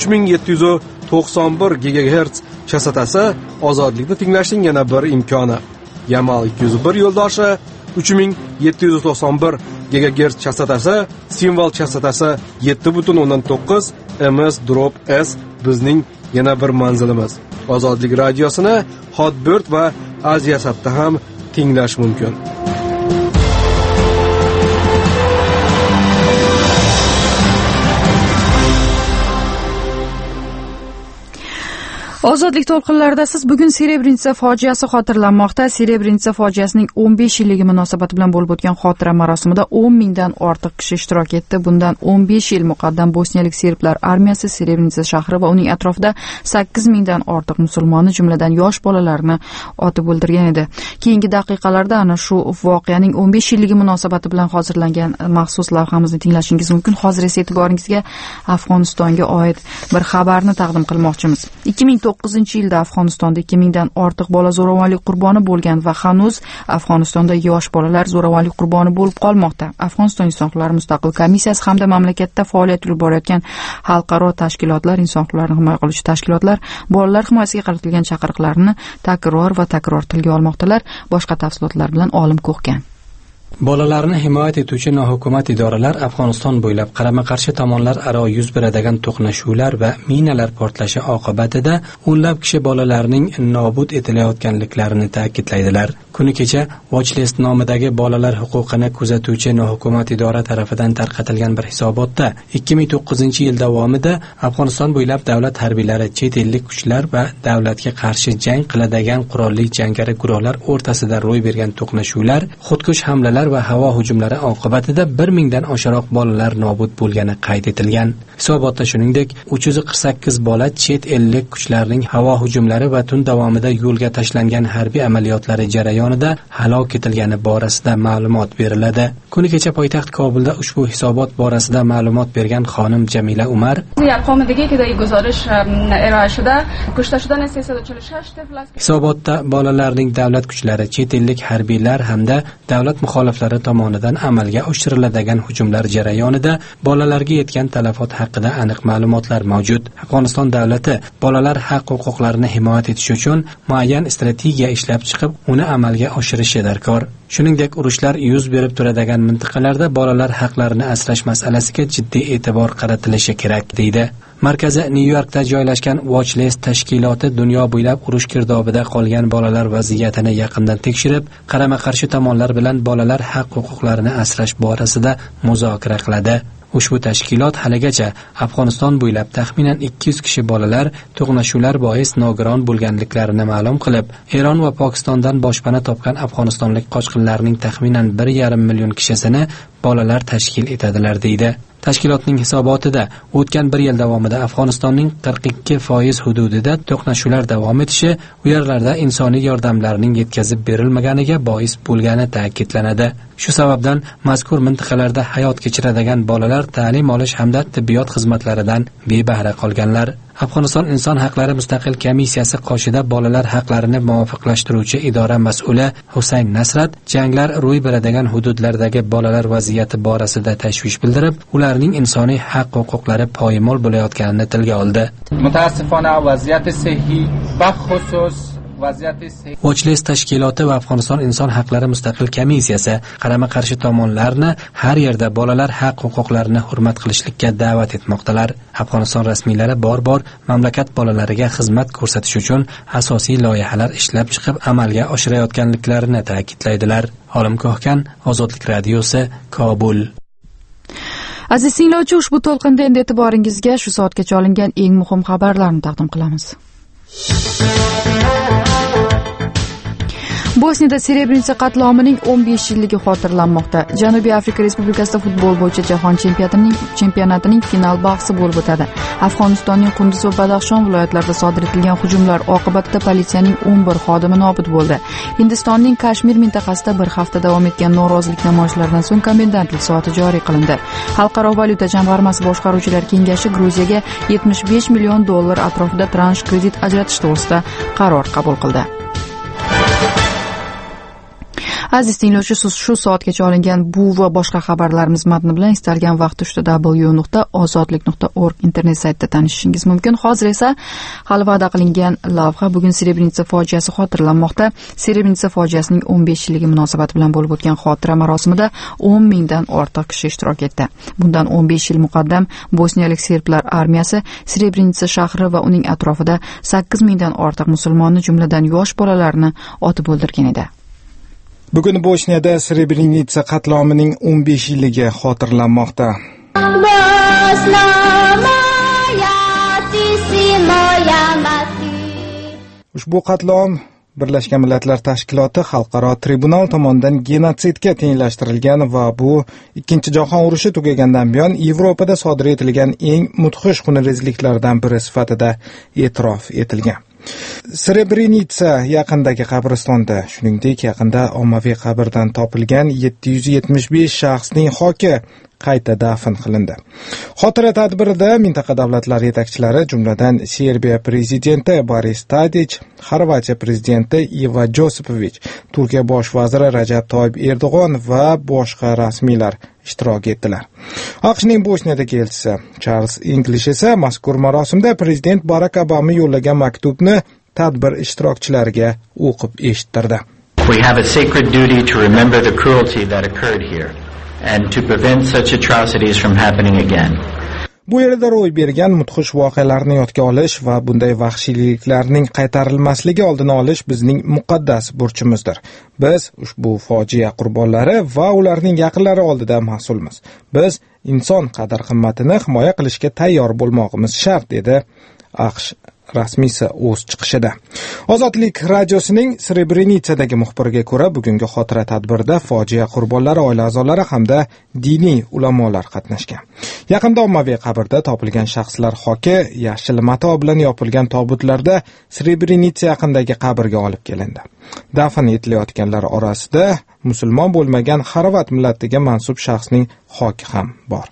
[SPEAKER 10] 3791 GHz chastotasi ozodlikni tinglashning yana bir imkoni. Yamal 201 yo'ldoshi 3791 GHz chastotasi, simvol chastotasi 7.9 ms/s bizning yana bir manzilimiz. Ozodlik radiosini Hotbird va Aziyasatda ham tinglash mumkin.
[SPEAKER 1] Ozodlik to'lqinlarida siz bugun Serebrenitsa fojiasi xotirlanmoqda. Serebrenitsa fojiasining 15 yilligi munosabati bilan bo'lib o'tgan xotira marosimida 10 mingdan ortiq kishi ishtirok etdi. Bundan 15 yil muqaddam Bosniyalik serblar armiyasi Serebrenitsa shahri va uning atrofida 8 mingdan ortiq musulmonni, jumladan yosh bolalarni otib o'ldirgan edi. Keyingi daqiqalarda ana shu voqeaning 15 yilligi munosabati bilan hozirlangan maxsus lavhamizni tinglashingiz mumkin. Hozir esa e'tiboringizga Afg'onistonga oid bir xabarni taqdim qilmoqchimiz. 2009-yilda Afg'onistonda 2000dan ortiq bola zo'ravonlik qurboni bo'lgan va hanuz Afg'onistonda yosh bolalar zo'ravonlik qurboni bo'lib qolmoqda. Afg'oniston inson huquqlari mustaqil komissiyasi hamda mamlakatda faoliyat olib borayotgan xalqaro tashkilotlar, inson huquqlarini himoya qiluvchi tashkilotlar bolalar himoyasiga qaratilgan chaqiriqlarni takror tilga olmoqdalar. Boshqa tafsilotlar bilan Olim Ko'hgan.
[SPEAKER 11] Bolalarni himoya etuvchi nohukumat idoralar Afg'oniston bo'ylab qarama-qarshi tomonlar aro yuz beradigan to'qnashuvlar va minalar portlashi oqibatida o'nlab kishi bolalarning nobud etilayotganliklarini ta'kidlaydilar. Kuni kecha Watchlist nomidagi bolalar huquqini kuzatuvchi nohukumat idora tarafidan tarqatilgan bir hisobotda 2009-yil davomida Afg'oniston bo'ylab davlat harbiylari, chet ellik kuchlar va davlatga qarshi jang qiladigan qurolli jangari guruhlar o'rtasida ro'y bergan to'qnashuvlar, xudkush hamlalar va havo hujumlari oqibatida 1000 dan oshiqroq bolalar nobud bo'lgani qayd etilgan. Hisobotda shuningdek 348 bola chet ellik kuchlarning havo hujumlari va tun davomida yo'lga tashlangan harbiy amaliyotlari jarayonida halok etilgani borasida ma'lumot beriladi. Kuni kecha poytaxt Kobulda ushbu hisobot borasida ma'lumot bergan xonim Jamila Umar hisobotda bolalarning davlat kuchlari, chet ellik harbiylar hamda davlat muxoliflari tomonidan amalga oshiriladigan hujumlar jarayonida bolalarga yetgan talafot haqida aniq ma'lumotlar mavjud. Afg'oniston davlati bolalar haq-huquqlarini himoya etish uchun muayyan strategiya ishlab chiqib, uni amalga oshirishi darkor. Shuningdek, urushlar yuz berib turadigan mintaqalarda bolalar haqlarini asrash masalasiga jiddiy e'tibor qaratilishi kerak, deydi. Markazi New Yorkda joylashgan Watchlist tashkiloti dunyo bo'ylab urush girdobida qolgan bolalar vaziyatini yaqindan tekshirib, qarama-qarshi tomonlar bilan bolalar haq-huquqlarini asrash borasida muzokara qiladi. Ushbu tashkilot haligacha Afg'oniston bo'ylab taxminan 200 kishi bolalar to'qnashuvlar bois nogiron bo'lganliklarini ma'lum qilib, Eron va Pokistondan boshpana topgan afg'onistonlik qochqinlarning taxminan 1,5 million kishisini bolalar tashkil etadilar, deydi. Tashkilotning hisobotida o'tgan bir yil davomida Afg'onistonning 42% hududida to'qnashuvlar davom etishi u yerlarda insoniy yordamlarning yetkazib berilmaganiga bois bo'lgani ta'kidlanadi. Shu sababdan mazkur mintaqalarda hayot kechiradigan bolalar ta'lim olish hamda tibbiyot xizmatlaridan bebahra qolganlar. Afg'oniston inson haqlari mustaqil komissiyasi qoshida bolalar haqlarini muvofiqlashtiruvchi idora mas'uli Husayn Nasrat janglar ro'y beradigan hududlardagi bolalar vaziyati borasida tashvish bildirib, ularning insoniy haq-huquqlari poymol bo'layotganini tilga oldi.
[SPEAKER 12] Mutaassifona vaziyat sihiy va xusus
[SPEAKER 11] Watchlist tashkiloti va Afg'oniston inson haqlari mustaqil komissiyasi qarama-qarshi tomonlarni har yerda bolalar haq-huquqlarini hurmat qilishlikka da'vat etmoqdalar. Afg'oniston rasmiylari bor-bor mamlakat bolalariga xizmat ko'rsatish uchun asosiy loyihalar ishlab chiqib amalga oshirayotganliklarini ta'kidlaydilar. Olim Kohkan, Ozodlik radiosi, Kobul.
[SPEAKER 1] Aziz tinglovchi, ushbu to'lqinda endi e'tiboringizga shu soatgacha olingan eng muhim xabarlarni taqdim qilamiz. Bosniyada Srebrenica qatlomining 15 yilligi xotirlanmoqda. Janubiy Afrika Respublikasida futbol bo'yicha jahon chempionatining final bahsi bo'lib o'tadi. Afg'onistonning Qunduz va Badaxshon viloyatlarida sodir etilgan hujumlar oqibatida politsiyaning 11 xodimi nobud bo'ldi. Hindistonning Kashmir mintaqasida bir hafta davom etgan norozilik namoyishlaridan so'ng komendantlik soati joriy qilindi. Xalqaro valyuta jamg'armasi boshqaruvchilar kengashi Gruziyaga $75 million atrofida transh kredit ajratish to'g'risida qaror qabul qildi. Aziz tinglovchi, shu soatgacha olingan bu va boshqa xabarlarimiz matni bilan istalgan vaqtda www.ozodlik.org internet saytida tanishishingiz mumkin. Hozir esa hali va'da qilingan lavha. Bugun Srebrenica fojiasi xotirlanmoqda. Srebrenica fojiasining 15 yilligi munosabati bilan bo'lib o'tgan xotira marosimida 10 mingdan ortiq kishi ishtirok etdi. Bundan 15 yil muqaddam bosniyalik serblar armiyasi Srebrenica shahri va uning atrofida 8 mingdan ortiq musulmonni, jumladan yosh bolalarni otib o'ldirgan edi.
[SPEAKER 2] Bugun Bosniyada Srebrenica qatlomining 15 yilligi xotirlanmoqda. Ushbu qatlom Birlashgan Millatlar Tashkiloti xalqaro tribunal tomonidan genotsidga tenglashtirilgan va bu Ikkinchi jahon urushi tugagandan buyon Yevropada sodir etilgan eng mudhish xunrezliklardan biri sifatida e'tirof etilgan. Srebrenica yaqindagi qabristonda, shuningdek yaqinda ommaviy qabrdan topilgan 775 shaxsning xoki qayta dafn qilindi. Xotira tadbirida mintaqa davlatlari yetakchilari, jumladan Serbiya prezidenti Boris Tadic, Xorvatiya prezidenti Ivo Josipovic, Turkiya bosh vaziri Rajab Toyyib Erdo'g'on va boshqa rasmiylar ishtirok etdilar. AQShning Bosniyadagi elchisi Charles English esa mazkur marosimda prezident Barack Obama yo'llagan maktubni tadbir ishtirokchilariga o'qib eshittirdi.
[SPEAKER 6] We have a sacred duty to remember the cruelty that occurred here and to prevent such atrocities from happening again.
[SPEAKER 2] Bu yerda ro'y bergan mudhish voqealarni yodga olish va bunday vahshiyliklarning qaytarilmasligi oldini olish bizning muqaddas burchimizdir. Biz ushbu fojia qurbonlari va ularning yaqinlari oldida mas'ulmiz. Biz inson qadr-qimmatini himoya qilishga tayyor bo'lmoqimiz shart, dedi AQSh rasmiysi o'z chiqishida. Ozodlik radiosining Srebrenicadagi muxbiriga ko'ra, bugungi xotira tadbirida fojia qurbonlari oila a'zolari hamda diniy ulamolar qatnashgan. Yaqinda ommaviy qabrda topilgan shaxslar xoki yashil mato bilan yopilgan tobutlarda Srebrenica yaqindagi qabrga olib kelindi. Dafn etilayotganlar orasida musulmon bo'lmagan Xorvat millatiga mansub shaxsning xoki ham bor.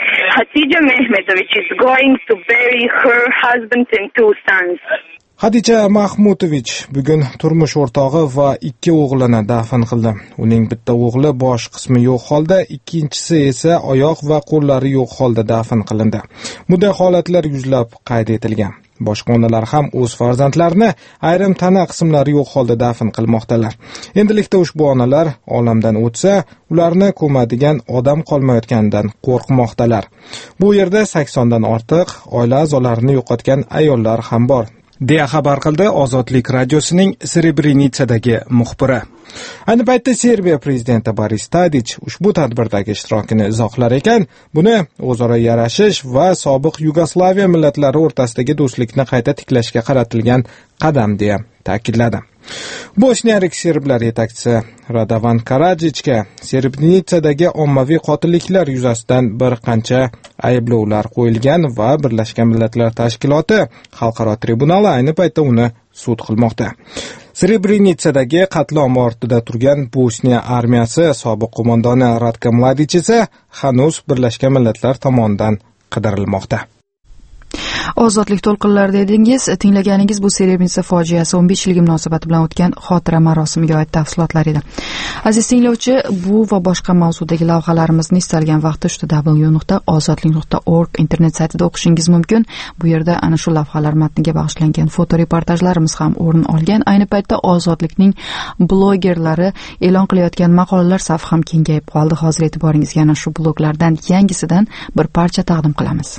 [SPEAKER 13] Hatija Mehmetovic is going to bury her husband and two sons.
[SPEAKER 2] Hatija Mahmutovich bugun turmush o'rtog'i va 2 o'g'lini dafn qildi. Uning bitta o'g'li bosh qismi yo'q holda, ikkinchisi esa oyoq va qo'llari yo'q holda dafn qilindi. Bunday holatlar yuzlab qayd etilgan. Boshqa onalar ham o'z farzandlarini ayrim tana qismlari yo'q holda dafn qilmoqdalar. Endilikda ushbu onalar olamdan o'tsa, ularni ko'madigan odam qolmayotganidan qo'rqmoqdalar. Bu yerda 80 dan ortiq oila a'zolarini yo'qotgan ayollar ham bor, deya xabar qildi Ozodlik radiosining Srebrenicadagi muxbiri. Ayni paytda Serbiya prezidenti Boris Tadic ushbu tadbirdagi ishtirokini izohlar ekan, buni o'zaro yarashish va sobiq Yugoslaviya millatlari o'rtasidagi do'stlikni qayta tiklashga qaratilgan qadam deya ta'kidladi. Bosniyalik serblar yetakchisi Radovan Karadzichga Srebrenitsadagi ommaviy qotilliklar yuzasidan bir qancha ayblovlar qo'yilgan va Birlashgan Millatlar Tashkiloti xalqaro tribunali ayni paytda uni sud qilmoqda. Srebrenitsadagi qatl-om ortida turgan Bosniya armiyasi sobiq qo'mondoni Ratko Mladic esa hanuz Birlashgan Millatlar tomonidan qidirilmoqda.
[SPEAKER 1] Ozodlik to'lqinlarida edingiz. Tinglaganingiz bu Srebrenitsa fojiasi 15-yiligi munosabati bilan o'tgan xotira marosimiga oid tafsilotlar edi. Aziz tinglovchi, bu va boshqa mavzudagi lavhalarimizni istalgan vaqtda www.ozodlik.org internet saytida o'qishingiz mumkin. Bu yerda ana shu lavhalar matniga bag'ishlangan fotoreportajlarimiz ham o'rin olgan. Ayni paytda Ozodlikning blogerlari e'lon qilayotgan maqolalar safi ham kengayib qoldi. Hozir e'tiboringizga ana shu bloglardan yangisidan bir parcha taqdim qilamiz.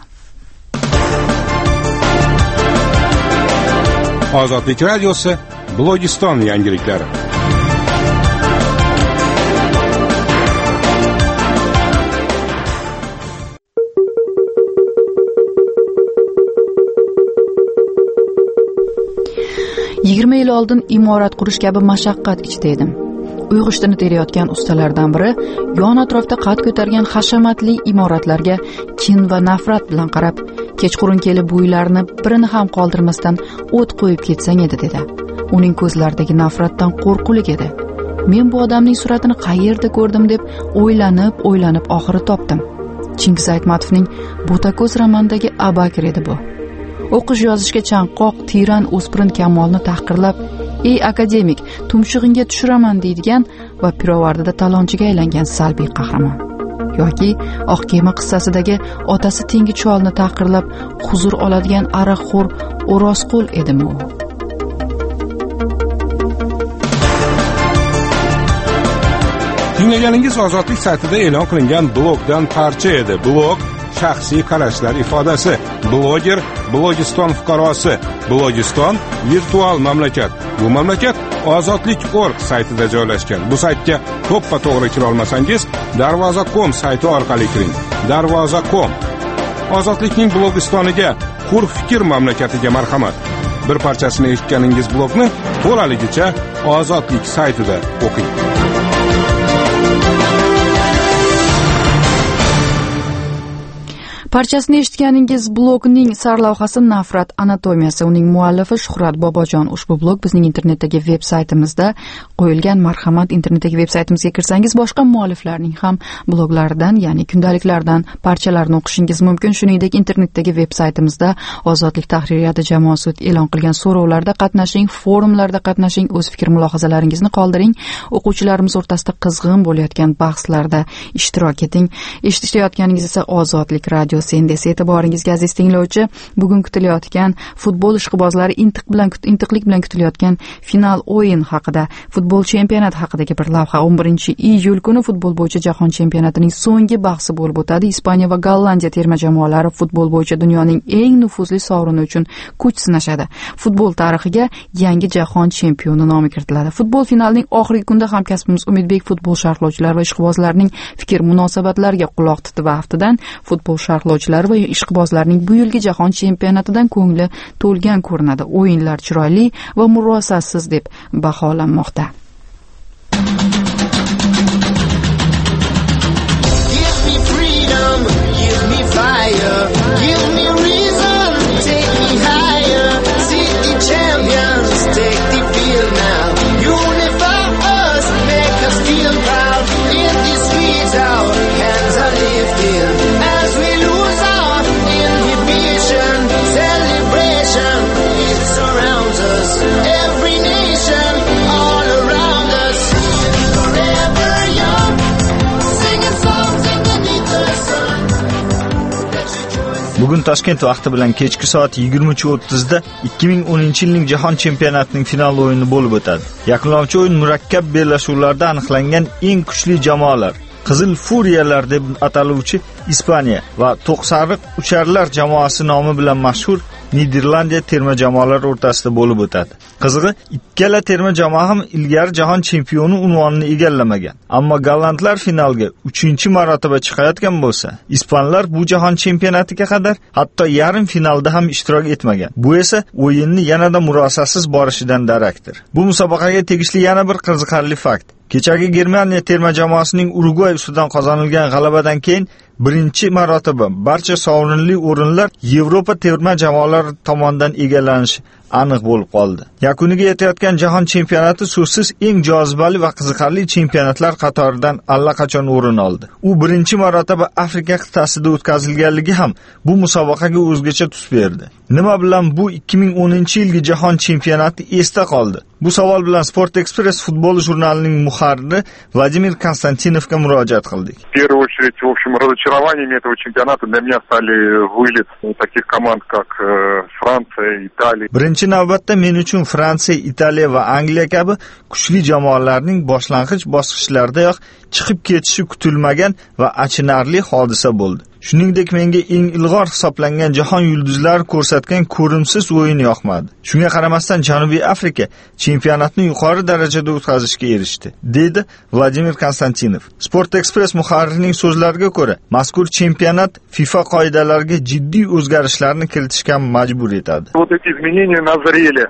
[SPEAKER 14] Ozodlik radiosi Blogiston yangiliklari.
[SPEAKER 1] Yil oldin imorat qurish kabi mashaqqat ichida edim. Uy g'ishtini terayotgan ustalardan biri yon atrofda qad ko'targan hashamatli imoratlarga kin va nafrat bilan qarab, kechqurun kelib bu uylarni birini ham qoldirmasdan o't qo'yib ketsang edi dedi. Uning ko'zlaridagi nafratdan qo'rquvlik edi. Men bu odamning suratini qayerda ko'rdim deb o'ylanib oxiri topdim. Chingiz Aytmatovning Bo'tako'z romanidagi Abakir edi bu. O'qish yozishga chanqoq, tiran o'spirin Kamolni tahqirlab, "Ey akademik, tumshug'ingga tushiraman" deydigan va pirovardida talonchiga aylangan salbiy qahramon. Yoki Oq kema qissasidagi otasi tengi cholni tahqirlab huzur oladigan aroqxo'r O'rozqul edimi u?
[SPEAKER 14] Tinglaganingiz Ozodlik saytida e'lon qilingan blogdan parcha edi. Blog shaxsiy qarashlar ifodasi. Bloger Blogiston fuqarosi. Blogiston virtual mamlakat. Bu mamlakat ozodlik.org saytida joylashgan. Bu saytga to'ppa-to'g'ri kira olmasangiz, darvoza.com sayti orqali kiring. Darvoza.com. Ozodlikning Blogistoniga, hur fikr mamlakatiga marhamat. Bir parchasini eshitganingiz blogni to'laligicha Ozodlik saytida o'qing.
[SPEAKER 1] Parchasini eshitganingiz blogning sarlavhasi Nafrat anatomiyasi. Uning muallifi Shuhrat Bobojon. Ushbu blog bizning internetdagi veb-saytimizda qo'yilgan. Marhamat, internetdagi veb-saytimizga kirsangiz boshqa mualliflarning ham bloglaridan, ya'ni kundaliklardan parchalarni o'qishingiz mumkin. Shuningdek, internetdagi veb-saytimizda Ozodlik tahririyati jamoasi e'lon qilgan so'rovlarda qatnashing, forumlarda qatnashing, o'z fikr mulohazalaringizni qoldiring. O'quvchilarimiz o'rtasida qizg'in bo'layotgan bahslarda ishtirok eting. Eshitayotganingiz esa Ozodlik radio sendesi. E'tiboringizga aziz tinglovchi, bugun kutilayotgan futbol ishqibozlari intiqlik bilan kutilayotgan final o'yin haqida, futbol chempionati haqidagi bir lavha. 11-iyul kuni futbol bo'yicha jahon chempionatining so'nggi bahsi bo'lib o'tadi. Ispaniya va Gollandiya terma jamoalari futbol bo'yicha dunyoning eng nufuzli sovrini uchun kuch sinashadi. Futbol tarixiga yangi jahon chempioni nomi kiritiladi. Futbol finalining oxirgi kunida hamkasbimiz Umidbek futbol sharhlovchilar va ishqibozlarning fikr munosabatlariga quloq tutdi va haftadan futbol sharhlovchilar va ishqibozlarning bu yilgi jahon chempionatidan ko'ngli to'lgan ko'rinadi. O'yinlar chiroyli va murosatsiz deb baholanmoqda.
[SPEAKER 7] Bugun Toshkent vaqti bilan kechki soat 23:30 da 2010-yilning jahon chempionatining final o'yini bo'lib o'tadi. Yakunlovchi o'yin murakkab bellashuvlarda aniqlangan eng kuchli jamoalar Qizil Furiyalar deb ataluvchi Ispaniya va To'qsariq ucharlar jamoasi nomi bilan mashhur Niderlandiya terma jamoalari o'rtasida bo'lib o'tadi. Qizig'i, ikkala terma jamoa ham ilgari jahon chempioni unvonini egallamagan. Ammo gollandlar finalga 3-marotaba chiqayotgan bo'lsa, ispanlar bu jahon chempionatiga qadar hatto yarim finalda ham ishtirok etmagan. Bu esa o'yinni yanada murosasiz borishidan darakdir. Bu musobaqaga tegishli yana bir qiziqarli fakt. Kechagi Germaniya terma jamoasining Urugvay ustidan qozonilgan g'alabadan keyin birinchi marotaba barcha sovrinli o'rinlar Yevropa terma jamoalari tomonidan egallanishi aniq bo'lib qoldi. Yakuniga yetayotgan jahon chempionati so'zsiz eng jozibali va qiziqarli chempionatlar qatoridan allaqachon o'rin oldi. U birinchi marotaba Afrika qit'asida o'tkazilganligi ham bu musobaqaga o'zgacha tus berdi. Nima bilan bu 2010-yilgi jahon chempionati esda qoldi? Bu savol bilan Sport Express futbol jurnalining muharriri Vladimir Konstantinovga murojaat qildik.
[SPEAKER 15] В первую очередь, в общем, разочарованиями этого чемпионата для меня стали вылет таких команд, как Франция, Италия.
[SPEAKER 7] Birinchi navbatda men uchun Fransiya, Italiya va Angliya kabi kuchli jamoalarning boshlang'ich bosqichlardayoq chiqib ketishi kutilmagan va achinarli hodisa bo'ldi. Shuningdek, menga eng ilg'or hisoblangan jahon yulduzlari ko'rsatgan ko'rimsiz o'yin yoqmadi. Shunga qaramasdan Janubiy Afrika chempionatni yuqori darajada o'tkazishga erishdi, dedi Vladimir Konstantinov. Sport Express muharririning so'zlariga ko'ra, mazkur chempionat FIFA qoidalariga jiddiy o'zgarishlarni kiritishga majbur etadi.
[SPEAKER 15] Вот эти изменения назрели.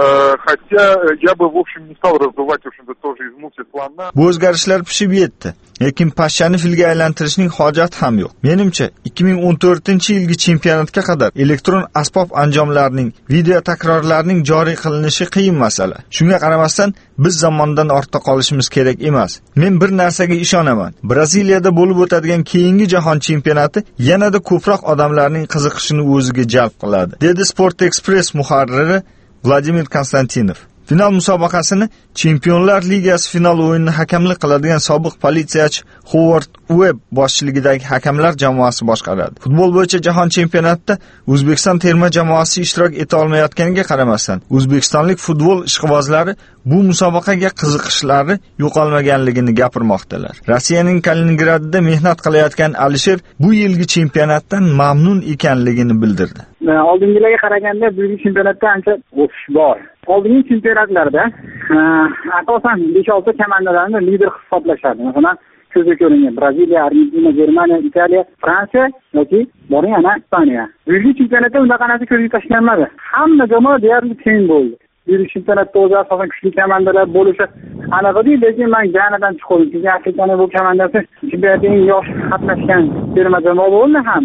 [SPEAKER 15] Хотя я бы, в общем, не стал раздувать, в общем-то, тоже из мухи слона.
[SPEAKER 7] Bu o'zgarishlar pishib yetdi. Lekin pashshani filga aylantirishning hojati ham yo'q. Menimcha 2014-yilgi chempionatga qadar elektron asbob anjomlarining video takrorlarining joriy qilinishi qiyin masala. Shunga qaramasdan biz zamondan ortda qolishimiz kerak emas. Men bir narsaga ishonaman. Braziliyada bo'lib o'tadigan keyingi jahon chempionati yanada ko'proq odamlarning qiziqishini o'ziga jalb qiladi, dedi Sport Express muharriri Vladimir Konstantinov. Final musobaqasini Chempionlar Ligasi final o'yinini hakamlik qiladigan sobiq politsiyachi Howard Webb boshchiligidagi hakamlar jamoasi boshqaradi. Futbol bo'yicha jahon chempionatida O'zbekiston terma jamoasi ishtirok eta olmayotganiga qaramasdan, o'zbekistonlik futbol ishqibozlari bu musobaqaga qiziqishlari yo'qolmaganligini gapirmoqdalar. Rossiyaning Kaliningradida mehnat qilayotgan Alisher bu yilgi chempionatdan mamnun ekanligini bildirdi.
[SPEAKER 5] Oldingilarga qaraganda bu yilgi chempionatda ancha o'sish bor. Oldingi chempionatlarda asosan 5-6 komandalarni lider hisoblashadi. Masalan, ko'zga ko'ringan Braziliya, Argentina, Germaniya, Italiya, Fransiya yoki boring ana Ispaniya. Bu yilgi chempionatda unaqa narsa ko'zga tashlanmadi. Hamma jamoa deyarli teng bo'ldi. Bu yilgi chempionatda o'zi asosan kuchli komandalar bo'lishi aniq edi, lekin men Ganadan chiqdim. Chunki Afrikaning bu komandasi chempionatda eng yosh qatnashgan terma jamoa bo'ldi ham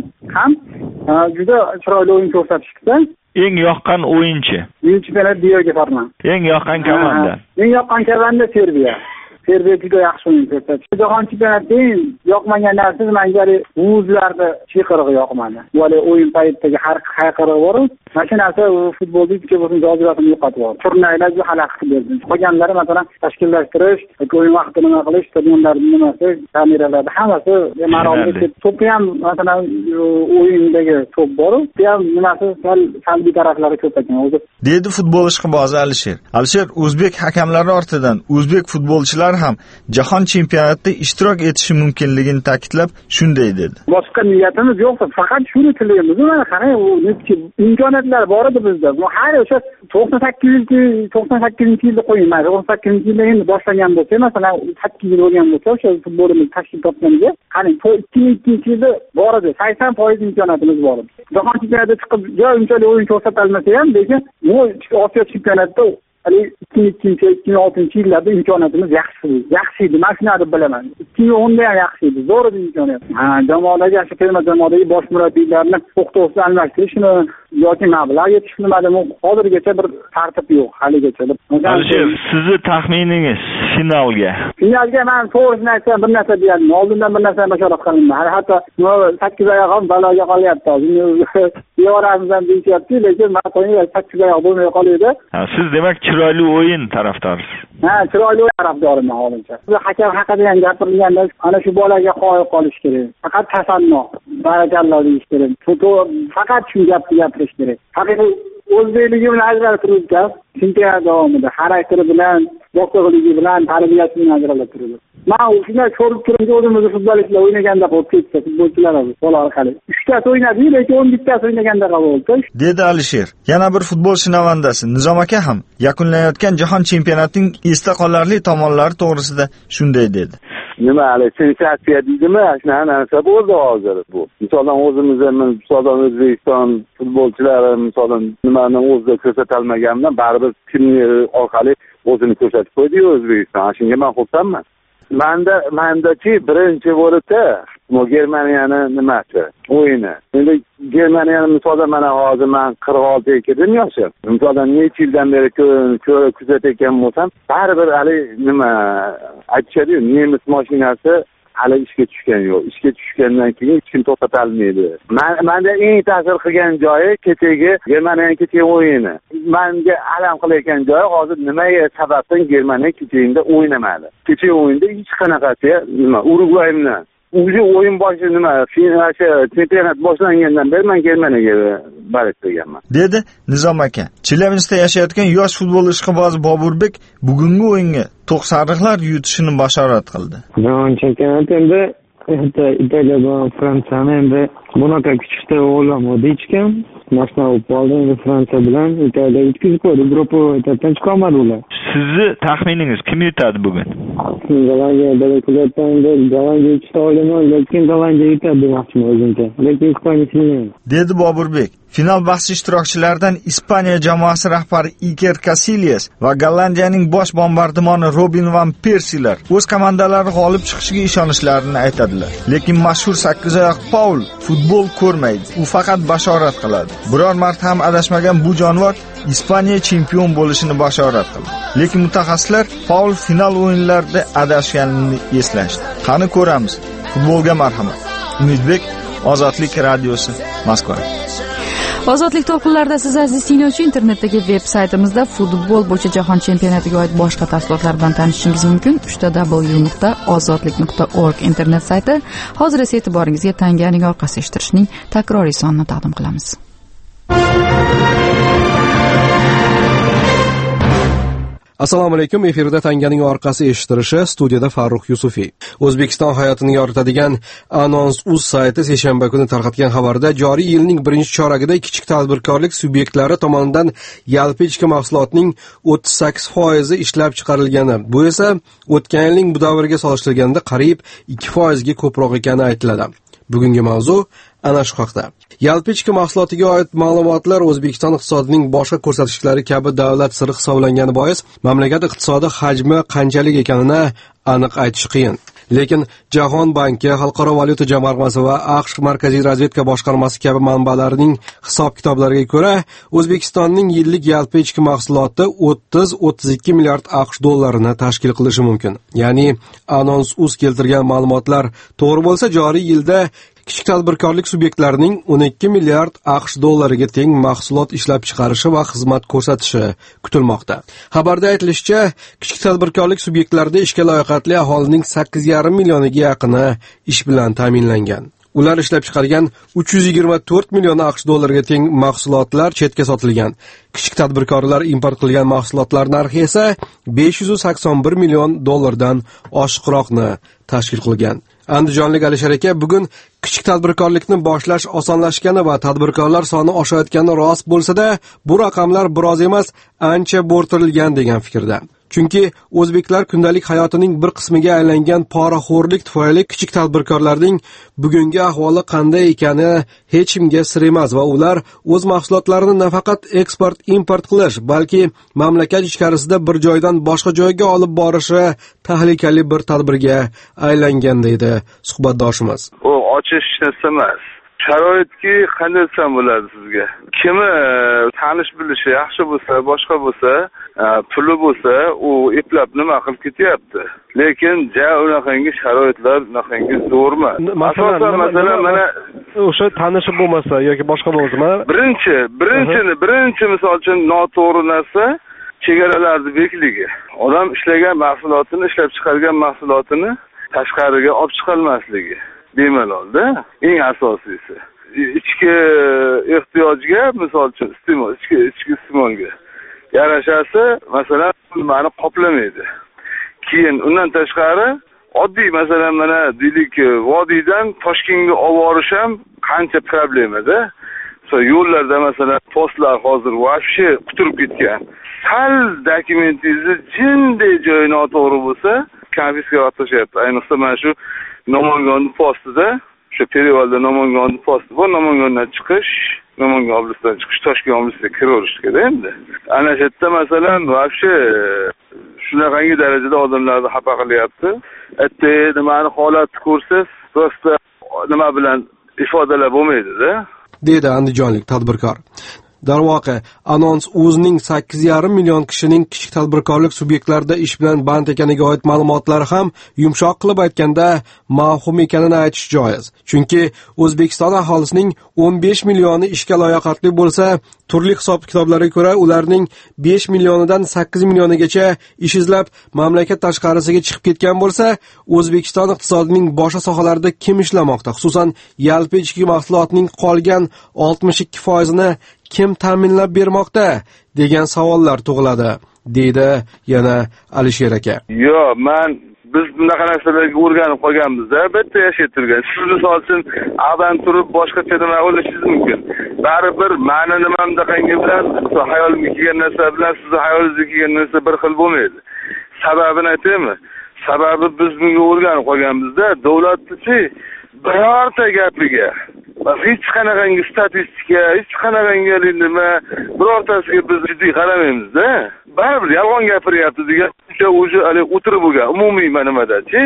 [SPEAKER 5] juda chiroyli o'yin ko'rsatishdi.
[SPEAKER 16] Eng yoqqan o'yinchi.
[SPEAKER 5] Chempionat Diogo Forlan.
[SPEAKER 16] Eng yoqqan komanda.
[SPEAKER 5] Eng yoqqan komanda Serbiya. Serbiya juda yaxshi o'yin ko'rsatdi. Jahon chempionatida yoqmagan narsa menga o'zlarida chaqirig'i yoqmadi. Vale o'yin paytidagi har qayqirig'i bor. Mana shu narsa futbolda ichki bo'lsin jozibasini yo'qotib yubordi. Turnirlarga xalaqit berdi. Qolganlari masalan tashkillashtirish, o'yin vaqtini nima qilish, stadionlarni nimasi, kameralarda hammasi maromga to'pi ham masalan o'yindagi to'p bor. Bu ham nimasi salbiy taraflari ko'p ekan o'zi.
[SPEAKER 7] Dedi futbol ishqibozi Alisher. Alisher o'zbek hakamlari ortidan o'zbek futbolchilar ham jahon chempionatida ishtirok etishi mumkinligini ta'kidlab shunday dedi.
[SPEAKER 5] Boshqa niyatimiz yo'q, faqat shuni tilaymiz. Mana qarang, u imkoniyatlar bor edi bizda. Bu har o'sha 98-yilda qo'ymaydi. 98-yilda endi boshlagan bo'lsa, masalan 8 yil bo'lgan bo'lsa, o'sha futbolimiz tashkil topganiga, qarang, 2002-yilda bor edi. 80% imkoniyatimiz bor edi. Jahon chempionatida chiqib, unchalik o'yin ko'rsata olmasa ham, lekin bu Osiyo chempionatida 2006 imkoniyatimiz yaxshi edi. Men shuni deb bilaman. 2010da ham yaxshi edi. Zo'r edi imkoniyat. Jamoadagi shu terma jamoadagi bosh murabbiylarni to'xtovsiz almashtirishni yoki mablag' yetishtirmadimi? Hozirgacha bir tartib yo'q haligacha.
[SPEAKER 16] Alisher, sizni taxminingiz finalga?
[SPEAKER 5] Finalga men to'g'risini aytsam bir narsa deyadim. Oldindan bir narsa bashorat qilingan. Hatto 8 oyoq ham baloga qolyapti. Yoramizdan deyapti, lekin men qo'ying 8 oyoq bo'lmay qoladi.
[SPEAKER 16] Siz demak chiroyli o'yin tarafdorisiz.
[SPEAKER 5] Chiroyli o'yin tarafdoriman hozircha. Siz hakam haqida ham gapirilganda ana shu bolaga qoyil qolish kerak. Faqat tasanno, barakalloh deyish kerak. Faqat shu gapni gapirish kerak. Haqiqiy o'zbekligini bilan ajralib turibdi. Chempionat davomida xarakteri bilan, boshqaligi bilan tarbiyasi bilan ajralib turibdi. Men shunday ko'rib turibdi, o'zimizni futbolchilar o'ynaganda qolib ketdi, futbolchilarimiz bola orqali. 3 ta o'ynadi, lekin 11 ta o'ynaganda qoldi.
[SPEAKER 7] Dedi Alisher. Yana bir futbol shinavandasi Nizom aka ham yakunlanayotgan jahon chempionatining esda qolarli tomonlari to'g'risida shunday dedi.
[SPEAKER 17] Nima hali sensatsiya deydimi? Shunaqa narsa bo'ldi hozir bu. Misolan misolan O'zbekiston futbolchilari misolan nimani o'zida ko'rsatalmagandan baribir turnir orqali o'zini ko'rsatib qo'ydi O'zbekiston. Shunga men xursandman. Manda-chi birinchi bo'libdi Germaniyani nimasi o'yini. Endi Germaniyani misolan mana hozir men 46 kirdim yoshim. Misolan necha yildan beri kuzatayotgan bo'lsam, baribir hali nima aytishadi, nemis mashinasi hali ishga tushgan yo'q. Ishga tushgandan keyin hech kim to'xtata olmaydi. Menda eng ta'sir qilgan joyi kechagi Germaniyaning kechagi o'yini. Menga alam qilayotgan joyi hozir nimaga sababdan Germaniya kechagida o'ynamadi. Kechagi o'yinda hech qanaqasi nima Urugvay bilan o'yin boshi nima chempionat boshlangandan beri men Germaniyaga borib turganman.
[SPEAKER 7] Dedi Nizom aka. Chelyabinskda yashayotgan yosh futbol ishqibozi Boburbek bugungi o'yinga to'qsariqlar yutishini bashorat qildi.
[SPEAKER 18] Jahon chempionati endi Italiya bilan Fransiyani endi bunaqa kuchda o'ylamadi hech kim. Mashina olib qoldi, endi Fransiya bilan Italiya yetkazib qo'ydi. Gruppa o'yindan chiqmadi ular.
[SPEAKER 16] Sizni taxminingiz kim yutadi bugun?
[SPEAKER 18] Gollandiya yutishni o'ylayman, lekin Gollandiya yutadi demoqchiman o'zimcha. Lekin Ispaniya sinmaydi.
[SPEAKER 7] Dedi Boburbek. Final bahsi ishtirokchilaridan Ispaniya jamoasi rahbari Iker Casillas va Gollandiyaning bosh bombardimoni Robin van Persielar o'z komandalari g'olib chiqishiga ishonishlarini aytadilar. Lekin mashhur 8 oyoq Paul futbol ko'rmaydi. U faqat bashorat qiladi. Biror marta ham adashmagan bu jonivor Ispaniya chempion bo'lishini bashorat qildi. Lekin mutaxassislar Paul final o'yinlarida adashganini eslashdi. Qani ko'ramiz. Futbolga marhamat. Umidbek, Ozodlik radiosi, Moskva.
[SPEAKER 1] Ozodlik to'lqinlarida siz aziz tinglovchi internetdagi veb-saytimizda futbol bo'yicha jahon chempionatiga oid boshqa tafsilotlar bilan tanishishingiz mumkin. www.ozodlik.org internet sayti. Hozir esa e'tiboringizga Tanganing orqasi eshittirishning takroriy sonini taqdim qilamiz.
[SPEAKER 10] Assalomu alaykum. Efirda Tanganing orqasi eshittirishi, studiyada Farruh Yusufiy. O'zbekiston hayotini yoritadigan Anons.uz sayti seshanba kuni tarqatgan xabarda joriy yilning birinchi choragida kichik tadbirkorlik subyektlari tomonidan yalpi ichki mahsulotning 38% ishlab chiqarilgani. Bu esa o'tgan yilning bu davriga solishtirganda qariyb 2% ga ko'proq ekani aytiladi. Bugungi mavzu ana shu haqda. Yalpi ichki mahsulotiga oid ma'lumotlar O'zbekiston iqtisodining boshqa ko'rsatkichlari kabi davlat siri hisoblangani bois mamlakat iqtisodi hajmi qanchalik ekanini aniq aytish qiyin. Lekin Jahon banki, Xalqaro valyuta jamg'armasi va AQSh Markaziy razvedka boshqarmasi kabi manbalarning hisob-kitoblariga ko'ra, O'zbekistonning yillik yalpi ichki mahsuloti 30-32 milliard AQSh dollarini tashkil qilishi mumkin. Ya'ni Anons.uz keltirgan ma'lumotlar to'g'ri bo'lsa, joriy yilda kichik tadbirkorlik subyektlarining 12 milliard AQSh dollariga teng mahsulot ishlab chiqarishi va xizmat ko'rsatishi kutilmoqda. Xabarda aytilishicha, kichik tadbirkorlik subyektlarida ishga layoqatli aholining 8,5 millioniga yaqini ish bilan ta'minlangan. Ular ishlab chiqargan 324 million AQSh dollariga teng mahsulotlar chetga sotilgan. Kichik tadbirkorlar import qilgan mahsulotlar narxi esa 581 million dollardan oshiqroqni tashkil qilgan. Andijonlik Alisher aka bugun kichik tadbirkorlikni boshlash osonlashgani va tadbirkorlar soni oshayotgani rost bo'lsa-da, bu raqamlar biroz emas, ancha bo'rtirilgan degan fikrda. Chunki o'zbeklar kundalik hayotining bir qismiga aylangan poraxo'rlik tufayli kichik tadbirkorlarning bugungi ahvoli qanday ekani hech kimga sir emas va ular o'z mahsulotlarini nafaqat eksport-import qilish, balki mamlakat ichkarisida bir joydan boshqa joyga olib borishi tahlikali bir tadbirga aylangan deydi suhbatdoshimiz.
[SPEAKER 19] U ochish narsa emas. Sharoitki qanday desam bo'ladi sizga. Kimi tanish bilishi yaxshi bo'lsa, boshqa bo'lsa, puli bo'lsa, u eplab nima qilib ketyapti. Lekin unaqangi sharoitlar unaqangi zo'rmi?
[SPEAKER 10] Masalan, mana o'sha tanishi bo'lmasa yoki boshqa bo'lsa, mana
[SPEAKER 19] birinchi misol uchun noto'g'ri narsa chegaralarni bekligi. Odam ishlagan mahsulotini, ishlab chiqargan mahsulotini tashqariga olib chiqolmasligi. Bemalolda eng asosiysi ichki ehtiyojga, misol uchun ichki iste'molga yarashasi masalan nimani qoplamaydi. Keyin undan tashqari oddiy masalan mana deylik vodiydan Toshkentga olib borish ham qancha problemada. Yo'llarda masalan postlar hozir vobshe quturib ketgan. Sal dokumentingizni jinday joyi noto'g'ri bo'lsa, konfiskatsiya qilishyapti. Ayniqsa mana shu Namangan postida, o'sha perivalda Namangan posti bor, Namangandan chiqish, Namangan oblastdan chiqish, Toshkent oblasiga kiraverish kerak endi. Ana shu yerda masalan vobshe shunaqangi darajada odamlarni xafa qilyapti. Aytdi, nimani holatni ko'rsangiz, prosta nima bilan ifodalab bo'lmaydi-da.
[SPEAKER 10] Dedi andijonlik tadbirkor. Darvoqe, Anons o'zining 8,5 million kishining kichik tadbirkorlik subyektlarida ish bilan band ekaniga oid ma'lumotlari ham yumshoq qilib aytganda mavhum ekanini aytish joiz. Chunki O'zbekiston aholisining 15 millioni ishga layoqatli bo'lsa, turli hisob-kitoblarga ko'ra ularning 5 millionidan 8 millionigacha ish izlab mamlakat tashqarisiga chiqib ketgan bo'lsa, O'zbekiston iqtisodining boshqa sohalarida kim ishlamoqda? Xususan, yalpi ichki mahsulotning qolgan 62%ni kim ta'minlab bermoqda degan savollar tug'iladi, deydi yana Alisher aka.
[SPEAKER 19] Yo'q, biz bunaqa narsalarga o'rganib qolganmiz-da, bitta yashab turgan. Siz misol uchun avdan turib boshqacha nima o'ylashingiz mumkin. Baribir ma'ni nimamda qangi bilan hayolimga kelgan narsa bilan sizning hayolingizga kelgan narsa bir xil bo'lmaydi. Sababini aytaymi? Sababi biz bunga o'rganib qolganmiz-da, davlatchi birorta gapiga hech qanaqangi statistika, hech qanaqangi nima birortasiga biz jiddiy qaramaymiz-da. Baribir yolg'on gapiryapti degan o'sha o'tirib bo'lgan umumiy nimada-chi.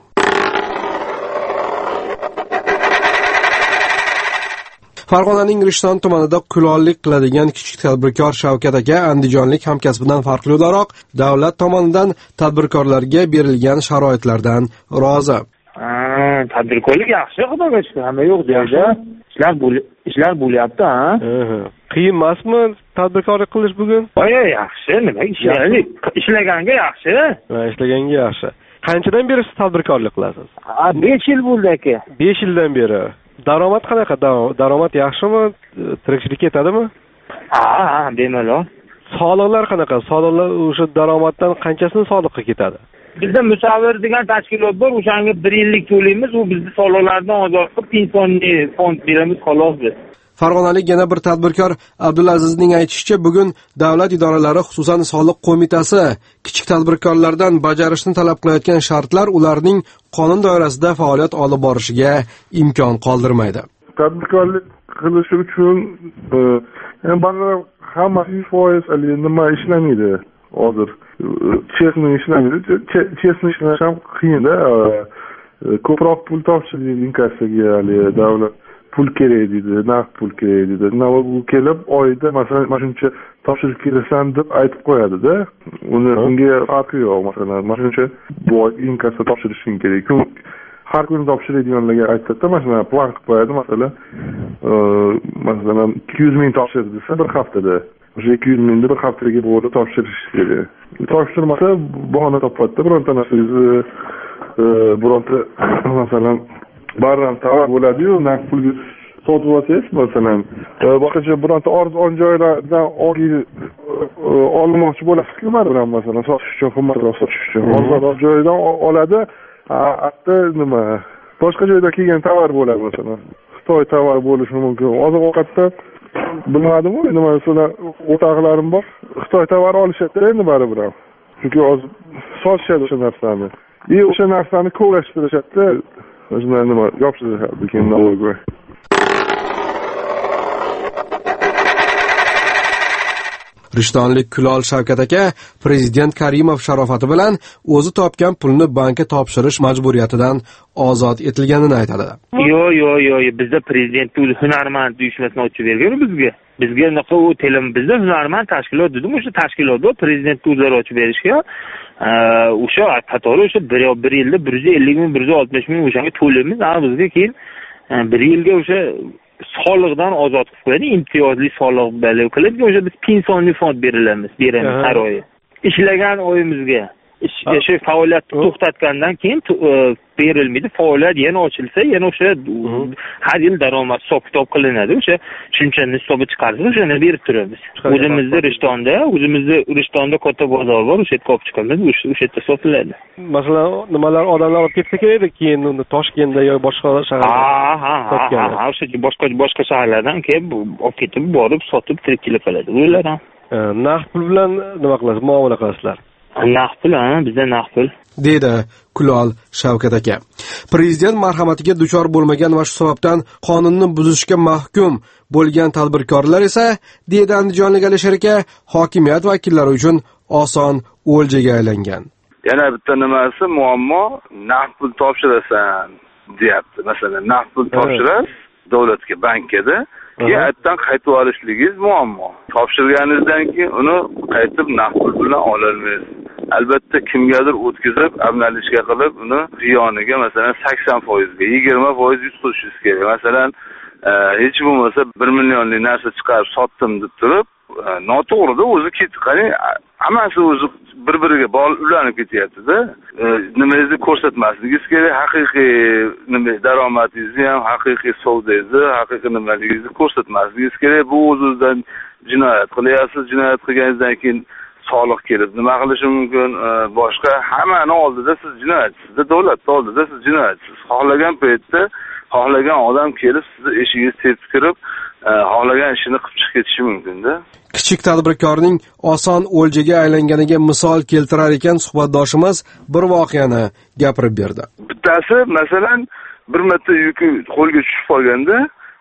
[SPEAKER 10] Farg'onaning Rishton tumanida kulollik qiladigan kichik tadbirkor Shavkat aka andijonlik hamkasbidan farqli o'laroq davlat tomonidan tadbirkorlarga berilgan sharoitlardan rozi.
[SPEAKER 20] Tadbirkorlik yaxshi, xudoga shukr, hamma yo'q joyda ishlar bo'lyapti, ha?
[SPEAKER 10] Qiyin emasmi tadbirkorlik qilish bugun?
[SPEAKER 20] Yaxshi, nima ishlaganga yaxshi.
[SPEAKER 10] Ishlaganga yaxshi. Qanchadan beri siz tadbirkorlik qilasiz?
[SPEAKER 20] 5 yil bo'ldi aka.
[SPEAKER 10] 5 yildan beri. Daromad qanaqa? Daromad yaxshimi? Tirikchilik ketadimi?
[SPEAKER 20] Bemalol.
[SPEAKER 10] Soliqlar qanaqa? Soliqlar o'sha daromaddan qanchasini soliqqa ketadi?
[SPEAKER 20] Bizda musavvir degan tashkilot bor, o'shanga 1 yillik to'laymiz, u bizni soliqlardan ozod qilib pensioniy fond beramiz, xolos biz.
[SPEAKER 10] Farg'onalik yana bir tadbirkor Abdulazizning aytishicha, bugun davlat idoralari, xususan soliq qo'mitasi kichik tadbirkorlardan bajarishni talab qilayotgan shartlar ularning qonun doirasida faoliyat olib borishiga imkon qoldirmaydi.
[SPEAKER 21] Tadbirkorlik qilish uchun baribir hamma 100% nima ishlamaydi. Hozir chekni ishlamaydi. Chekni ishlash ham qiyin-da. Ko'proq pul topshiradi inkassaga, davlat pul kerak deydi, naqd pul kerak deydi. Bu kelib oyda masalan shuncha topshirib kelasan deb aytib qo'yadi-da. Unga farqi yo'q. Masalan, shuncha bu oy inkassa topshirishing kerak. Har kuni topshiradiganlarga aytadi-da, masalan, plan qilib qo'yadi, masalan 200 ming topshir desa bir haftada. O'sha 200 mingni bir haftaga bo'lib topshirish kerak. Topshirmasa bahona topadi-da, bironta narsangizni bironta masalan barram tovar bo'ladi-yu, naqd pulga sotib olsangiz, masalan, boshqacha bironta arzon joylardan olmoqchi bo'lasiz-ku, masalan, sotish uchun, qimmatroq sotish uchun. Arzonroq joydan oladi, hatto nima, boshqa joydan kelgan tovar bo'ladi, masalan. Xitoy tovar bo'lishi mumkin. Oziq-ovqatda bilmadim-ku, nima masalan, o'rtoqlarim bor, Xitoy tovar olishadi endi baribir. Chunki hozir sotishadi o'sha narsani. O'sha narsani ko'rashtirishadi. O'zimlar nima yopishtirishadi keyin налоговый.
[SPEAKER 10] Rishtonlik Kulol Shavkat aka prezident Karimov sharofati bilan o'zi topgan pulni bankka topshirish majburiyatidan ozod etilganini aytadi.
[SPEAKER 20] Yo'q, bizda prezident hunarmand uyushmasini ochib bergan bizga. Bizga naqa u bizda hunarmand tashkilot dedim, o'sha tashkilotda prezident o'zlari ochib berishga o'sha qatori o'sha 1 yilda 150 ming, 160 ming o'shanga to'laymiz. Bizga keyin 1 yilga o'sha soliqdan ozod qilib qo'yadi, imtiyozli soliq belgi qilib, o'sha biz pensioniy fond beramiz har oy. Ishlagan oyimizga shu faoliyatni to'xtatgandan keyin berilmaydi. Faoliyat yana ochilsa, yana o'sha har yil daromad hisob-kitob qilinadi. O'sha shunchani hisobga chiqarsa, o'shani berib turamiz. O'zimizda Rishtonda katta bozor bor, o'sha yerga olib chiqamiz, o'sha yerda sotiladi.
[SPEAKER 10] Masalan, nimalar odamlar olib ketsa kerak edi, keyin uni Toshkentda yoki boshqa shaharda.
[SPEAKER 20] Boshqa shaharlardan kelib olib ketib, borib sotib tirikchilik qiladi. Ular ham.
[SPEAKER 10] Naqd pul bilan nima qilasiz? Muomala qilasizlar?
[SPEAKER 20] Naqd pul, bizda naqd pul.
[SPEAKER 10] Dedi Kulol Shavkat aka. Prezident marhamatiga duchor bo'lmagan va shu sababdan qonunni buzishga mahkum bo'lgan tadbirkorlar esa, dedi andijonlik Alisher aka, hokimiyat vakillari uchun oson o'ljaga aylangan.
[SPEAKER 19] Yana bitta nimasi muammo, naqd pul topshirasan, deyapti. Masalan, naqd pul topshirasiz davlatga, bankada, keyin qaytib olishligingiz muammo. Topshirganingizdan keyin uni qaytib naqd pul bilan ololmaysiz. Albatta kimgadir o'tkazib, abnalishga qilib, uni ziyoniga masalan 80% ga, 20% yuz qo'shishingiz kerak. Masalan, hech bo'lmasa 1 millionlik narsa chiqarib sotdim deb turib, noto'g'rida o'zi qarang, hammasi o'zi bir-biriga ulanib ketyapti-da. Nimangizni ko'rsatmasligingiz kerak, haqiqiy nima daromadingizni ham, haqiqiy savdongizni, haqiqiy nimaligingizni ko'rsatmasligingiz kerak. Bu o'z-o'zidan jinoyat qilyapsiz. Jinoyat qilganingizdan keyin soliq kelib nima qilishi mumkin? Boshqa hammani oldida siz jinoyatchisiz, davlat oldida siz jinoyatchisiz. Xohlagan paytda xohlagan odam kelib sizni eshigingizni tepib kirib, xohlagan ishini qilib chiqib ketishi mumkin-da.
[SPEAKER 10] Kichik tadbirkorning oson o'ljaga aylanganiga misol keltirar ekan suhbatdoshimiz bir voqeani gapirib berdi.
[SPEAKER 19] Bittasi masalan bir marta yuki qo'lga tushib qolganda,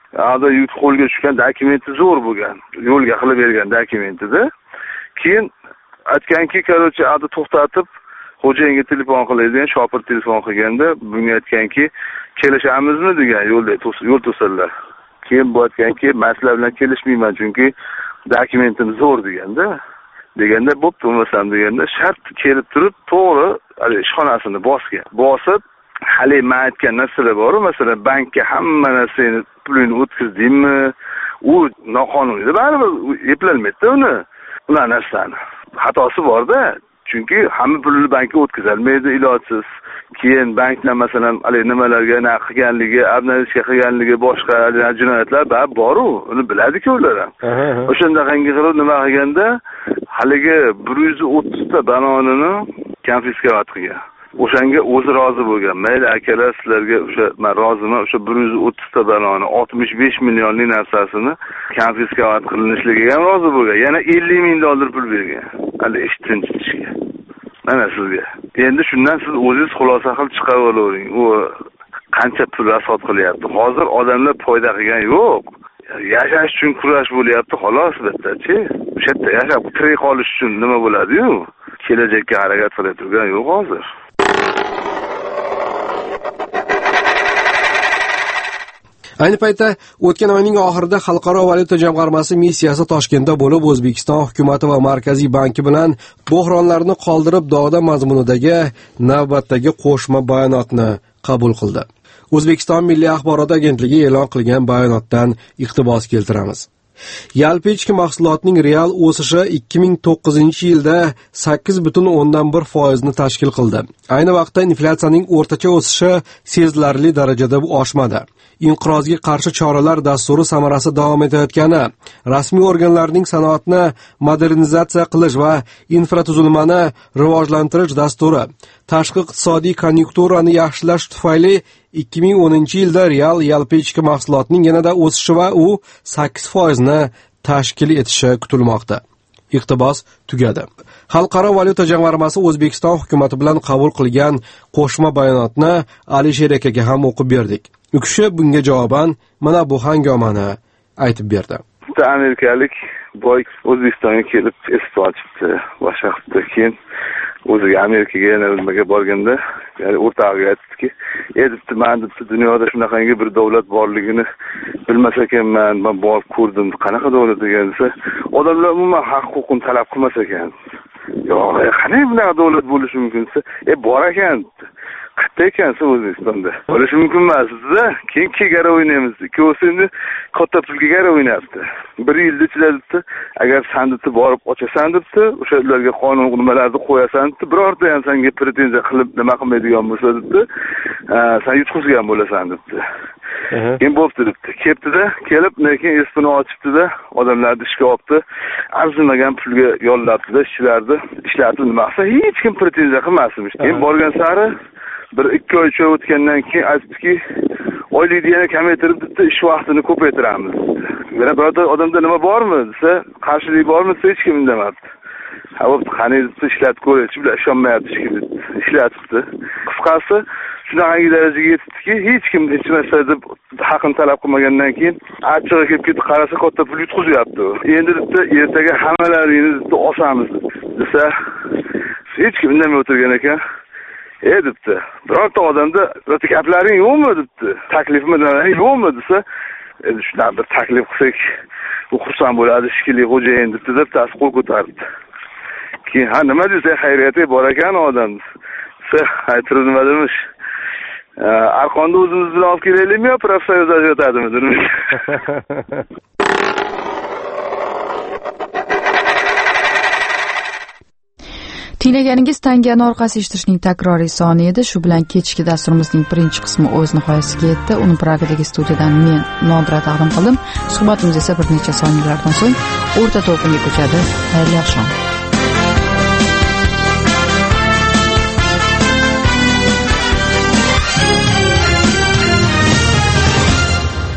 [SPEAKER 19] yuk qo'lga tushgan dokumenti zo'r bo'lgan, yo'lga qilib bergan dokumentida. Keyin aytganki, qarochi adi to'xtatib, xo'jayinga telefon qiladigan, shopir telefon qilganda, bunga aytganki, kelishamizmi degan yo'l to'sadilar. Keyin bu aytganki, men sizlar bilan kelishmayman, chunki dokumentim zo'r deganda bo'pti, bo'lmasam deganda shart kelib turib, to'g'ri ishxonasini bosib, hali men aytgan narsalar bor, masalan, bankka hamma narsani pulini o'tkazdingmi? U noqonuniy, baribir eplolmaydi uni. Ular narsani xatosi bor-da. Chunki hamma pulni bankka o'tkazolmaydi ilojsiz. Keyin banklar masalan, nimalarga qilganligi, abnalishga qilganligi, boshqa jinoyatlar bor-u, uni biladi-ku ular ham. O'shandaqangi qilib nima qilganda, haligi 130 ta banonini konfiskovat qilgan. O'shanga o'zi rozi bo'lgan. Mayli akalar, sizlarga men roziman, o'sha 130 ta banoni 65 millionlik narsasini konfiskovat qilinishligiga ham rozi bo'lgan. Yana 50 ming dollar pul bergan. Hali ish tinchishga. Mana sizga. Endi shundan siz o'zingiz xulosa qilib chiqarib olavering. U qancha pul rasod qilyapti. Hozir odamlar foyda qilgan yo'q. Yashash uchun kurash bo'lyapti, xolos bittachi. O'sha yerda yashab tirik qolish uchun nima bo'ladi-yu? Kelajakka harakat qilib turgan yo'q hozir.
[SPEAKER 10] Ayni paytda o'tgan oyning oxirida Xalqaro valyuta jamg'armasi missiyasi Toshkentda bo'lib, O'zbekiston hukumatı va Markaziy banki bilan bo'hronlarni qoldirib dog'da mazmunidagi navbatdagi qo'shma bayonotni qabul qildi. O'zbekiston Milliy axborot agentligi e'lon qilgan bayonotdan iqtibos keltiramiz. Yalpi ichki mahsulotning real o'sishi 2009-yilda 8.1% ni tashkil qildi. Ayni vaqtda inflyatsiyaning o'rtacha o'sishi sezilarli darajada oshmadi. Inqirozga qarshi choralar dasturi samarasi davom etayotgani, rasmiy organlarning sanoatni modernizatsiya qilish va infratuzilmani rivojlantirish dasturi, tashqi iqtisodiy konjunkturani yaxshilash tufayli 2010-yilda real yalpi ichki mahsulotning yanada o'sishi va u 8% ni tashkil etishi kutilmoqda. Iqtibos tugadi. Xalqaro valyuta jamg'armasi O'zbekiston hukumatı bilan qabul qilgan qo'shma bayonotni Alisher akaga ham o'qib berdik. U kishi bunga javoban mana bu hangomani aytib berdi.
[SPEAKER 19] Amerikalik boy O'zbekistonga kelib istiqbol chiqdi. Boshqa vaqtda keyin o'ziga Amerikaga yana nimaga borganda, ya'ni o'rtog'iga aytdiki, men dunyoda shunaqangi bir davlat borligini bilmas ekanman, men borib ko'rdim. Qanaqa davlat degansa, odamlar umuman haq huquqni talab qilmas ekan. Yo'q, qanday bunaqa davlat bo'lishi mumkinsa, bor ekan. Qayerda ekansiz O'zbekistonda? Bo'lishi mumkin emas-da. Keyin gara o'ynaymiz. Ikkovsi endi katta pulga gara o'ynayapti. 1 yil ichida debdi, agar sen debdi borib ochasan debdi, o'sha ularga qonun nimalarni qo'yasan debdi, birorta ham senga pretenziya qilib nima qilmaydigan bo'lsa debdi, sen yutqizgan bo'lasan debdi. Keyin bo'pti debdi. Kelibdi-da, kelib, lekin espini ochibdi-da, odamlarni ishga olibdi, arzimagan pulga yollabdi-da, ishlarni nima qilsa hech kim pretenziya qilmasmish. Keyin borgan sari 1-2 oy o'tgandan keyin aytdiki, oylikni yana kamaytirib debdi, ish vaqtini ko'paytiramiz. Yana biror odamda nima bormi desa, qarshilik bormi desa hech kim indamadi. Bo'pti, qani debdi, ishlatib ko'raychi, bular ishonmayapti hech kim deb ishlatibdi. Qisqasi shunaqangi darajaga yetibdiki, hech kim hech narsa deb haqini talab qilmagandan keyin achchig'i kelib ketib qarasa katta pul yutqizyapti. Endi debdi, ertaga hammalaringizni debdi osamiz desa, hech kim indamay o'tirgan ekan. Debdi, birorta odamda birorta gaplaring yo'qmi debdi, taklifmi yo'qmi desa, shunaqa bir taklif qilsak, u xursand bo'ladi, shikili xo'jayin debdi, deb tasdiq qo'l ko'tardi. Keyin nima desa, xayriyatga bor ekan odam. Desa, aytib nima demish? Arqonni o'zimiz bilan olib kelaylikmi yo profsoyuz ajratadimi demish.
[SPEAKER 1] Tinglaganingiz Tangani orqasi eshitishning takroriy soni edi. Shu bilan kechki dasturimizning birinchi qismi o'z nihoyasiga yetdi. Uni Pragadagi studiyadan men Nodira taqdim qildim. Suhbatimiz esa bir necha soniyalardan so'ng o'rta to'lqinga ko'chadi. Xayrli oqshom.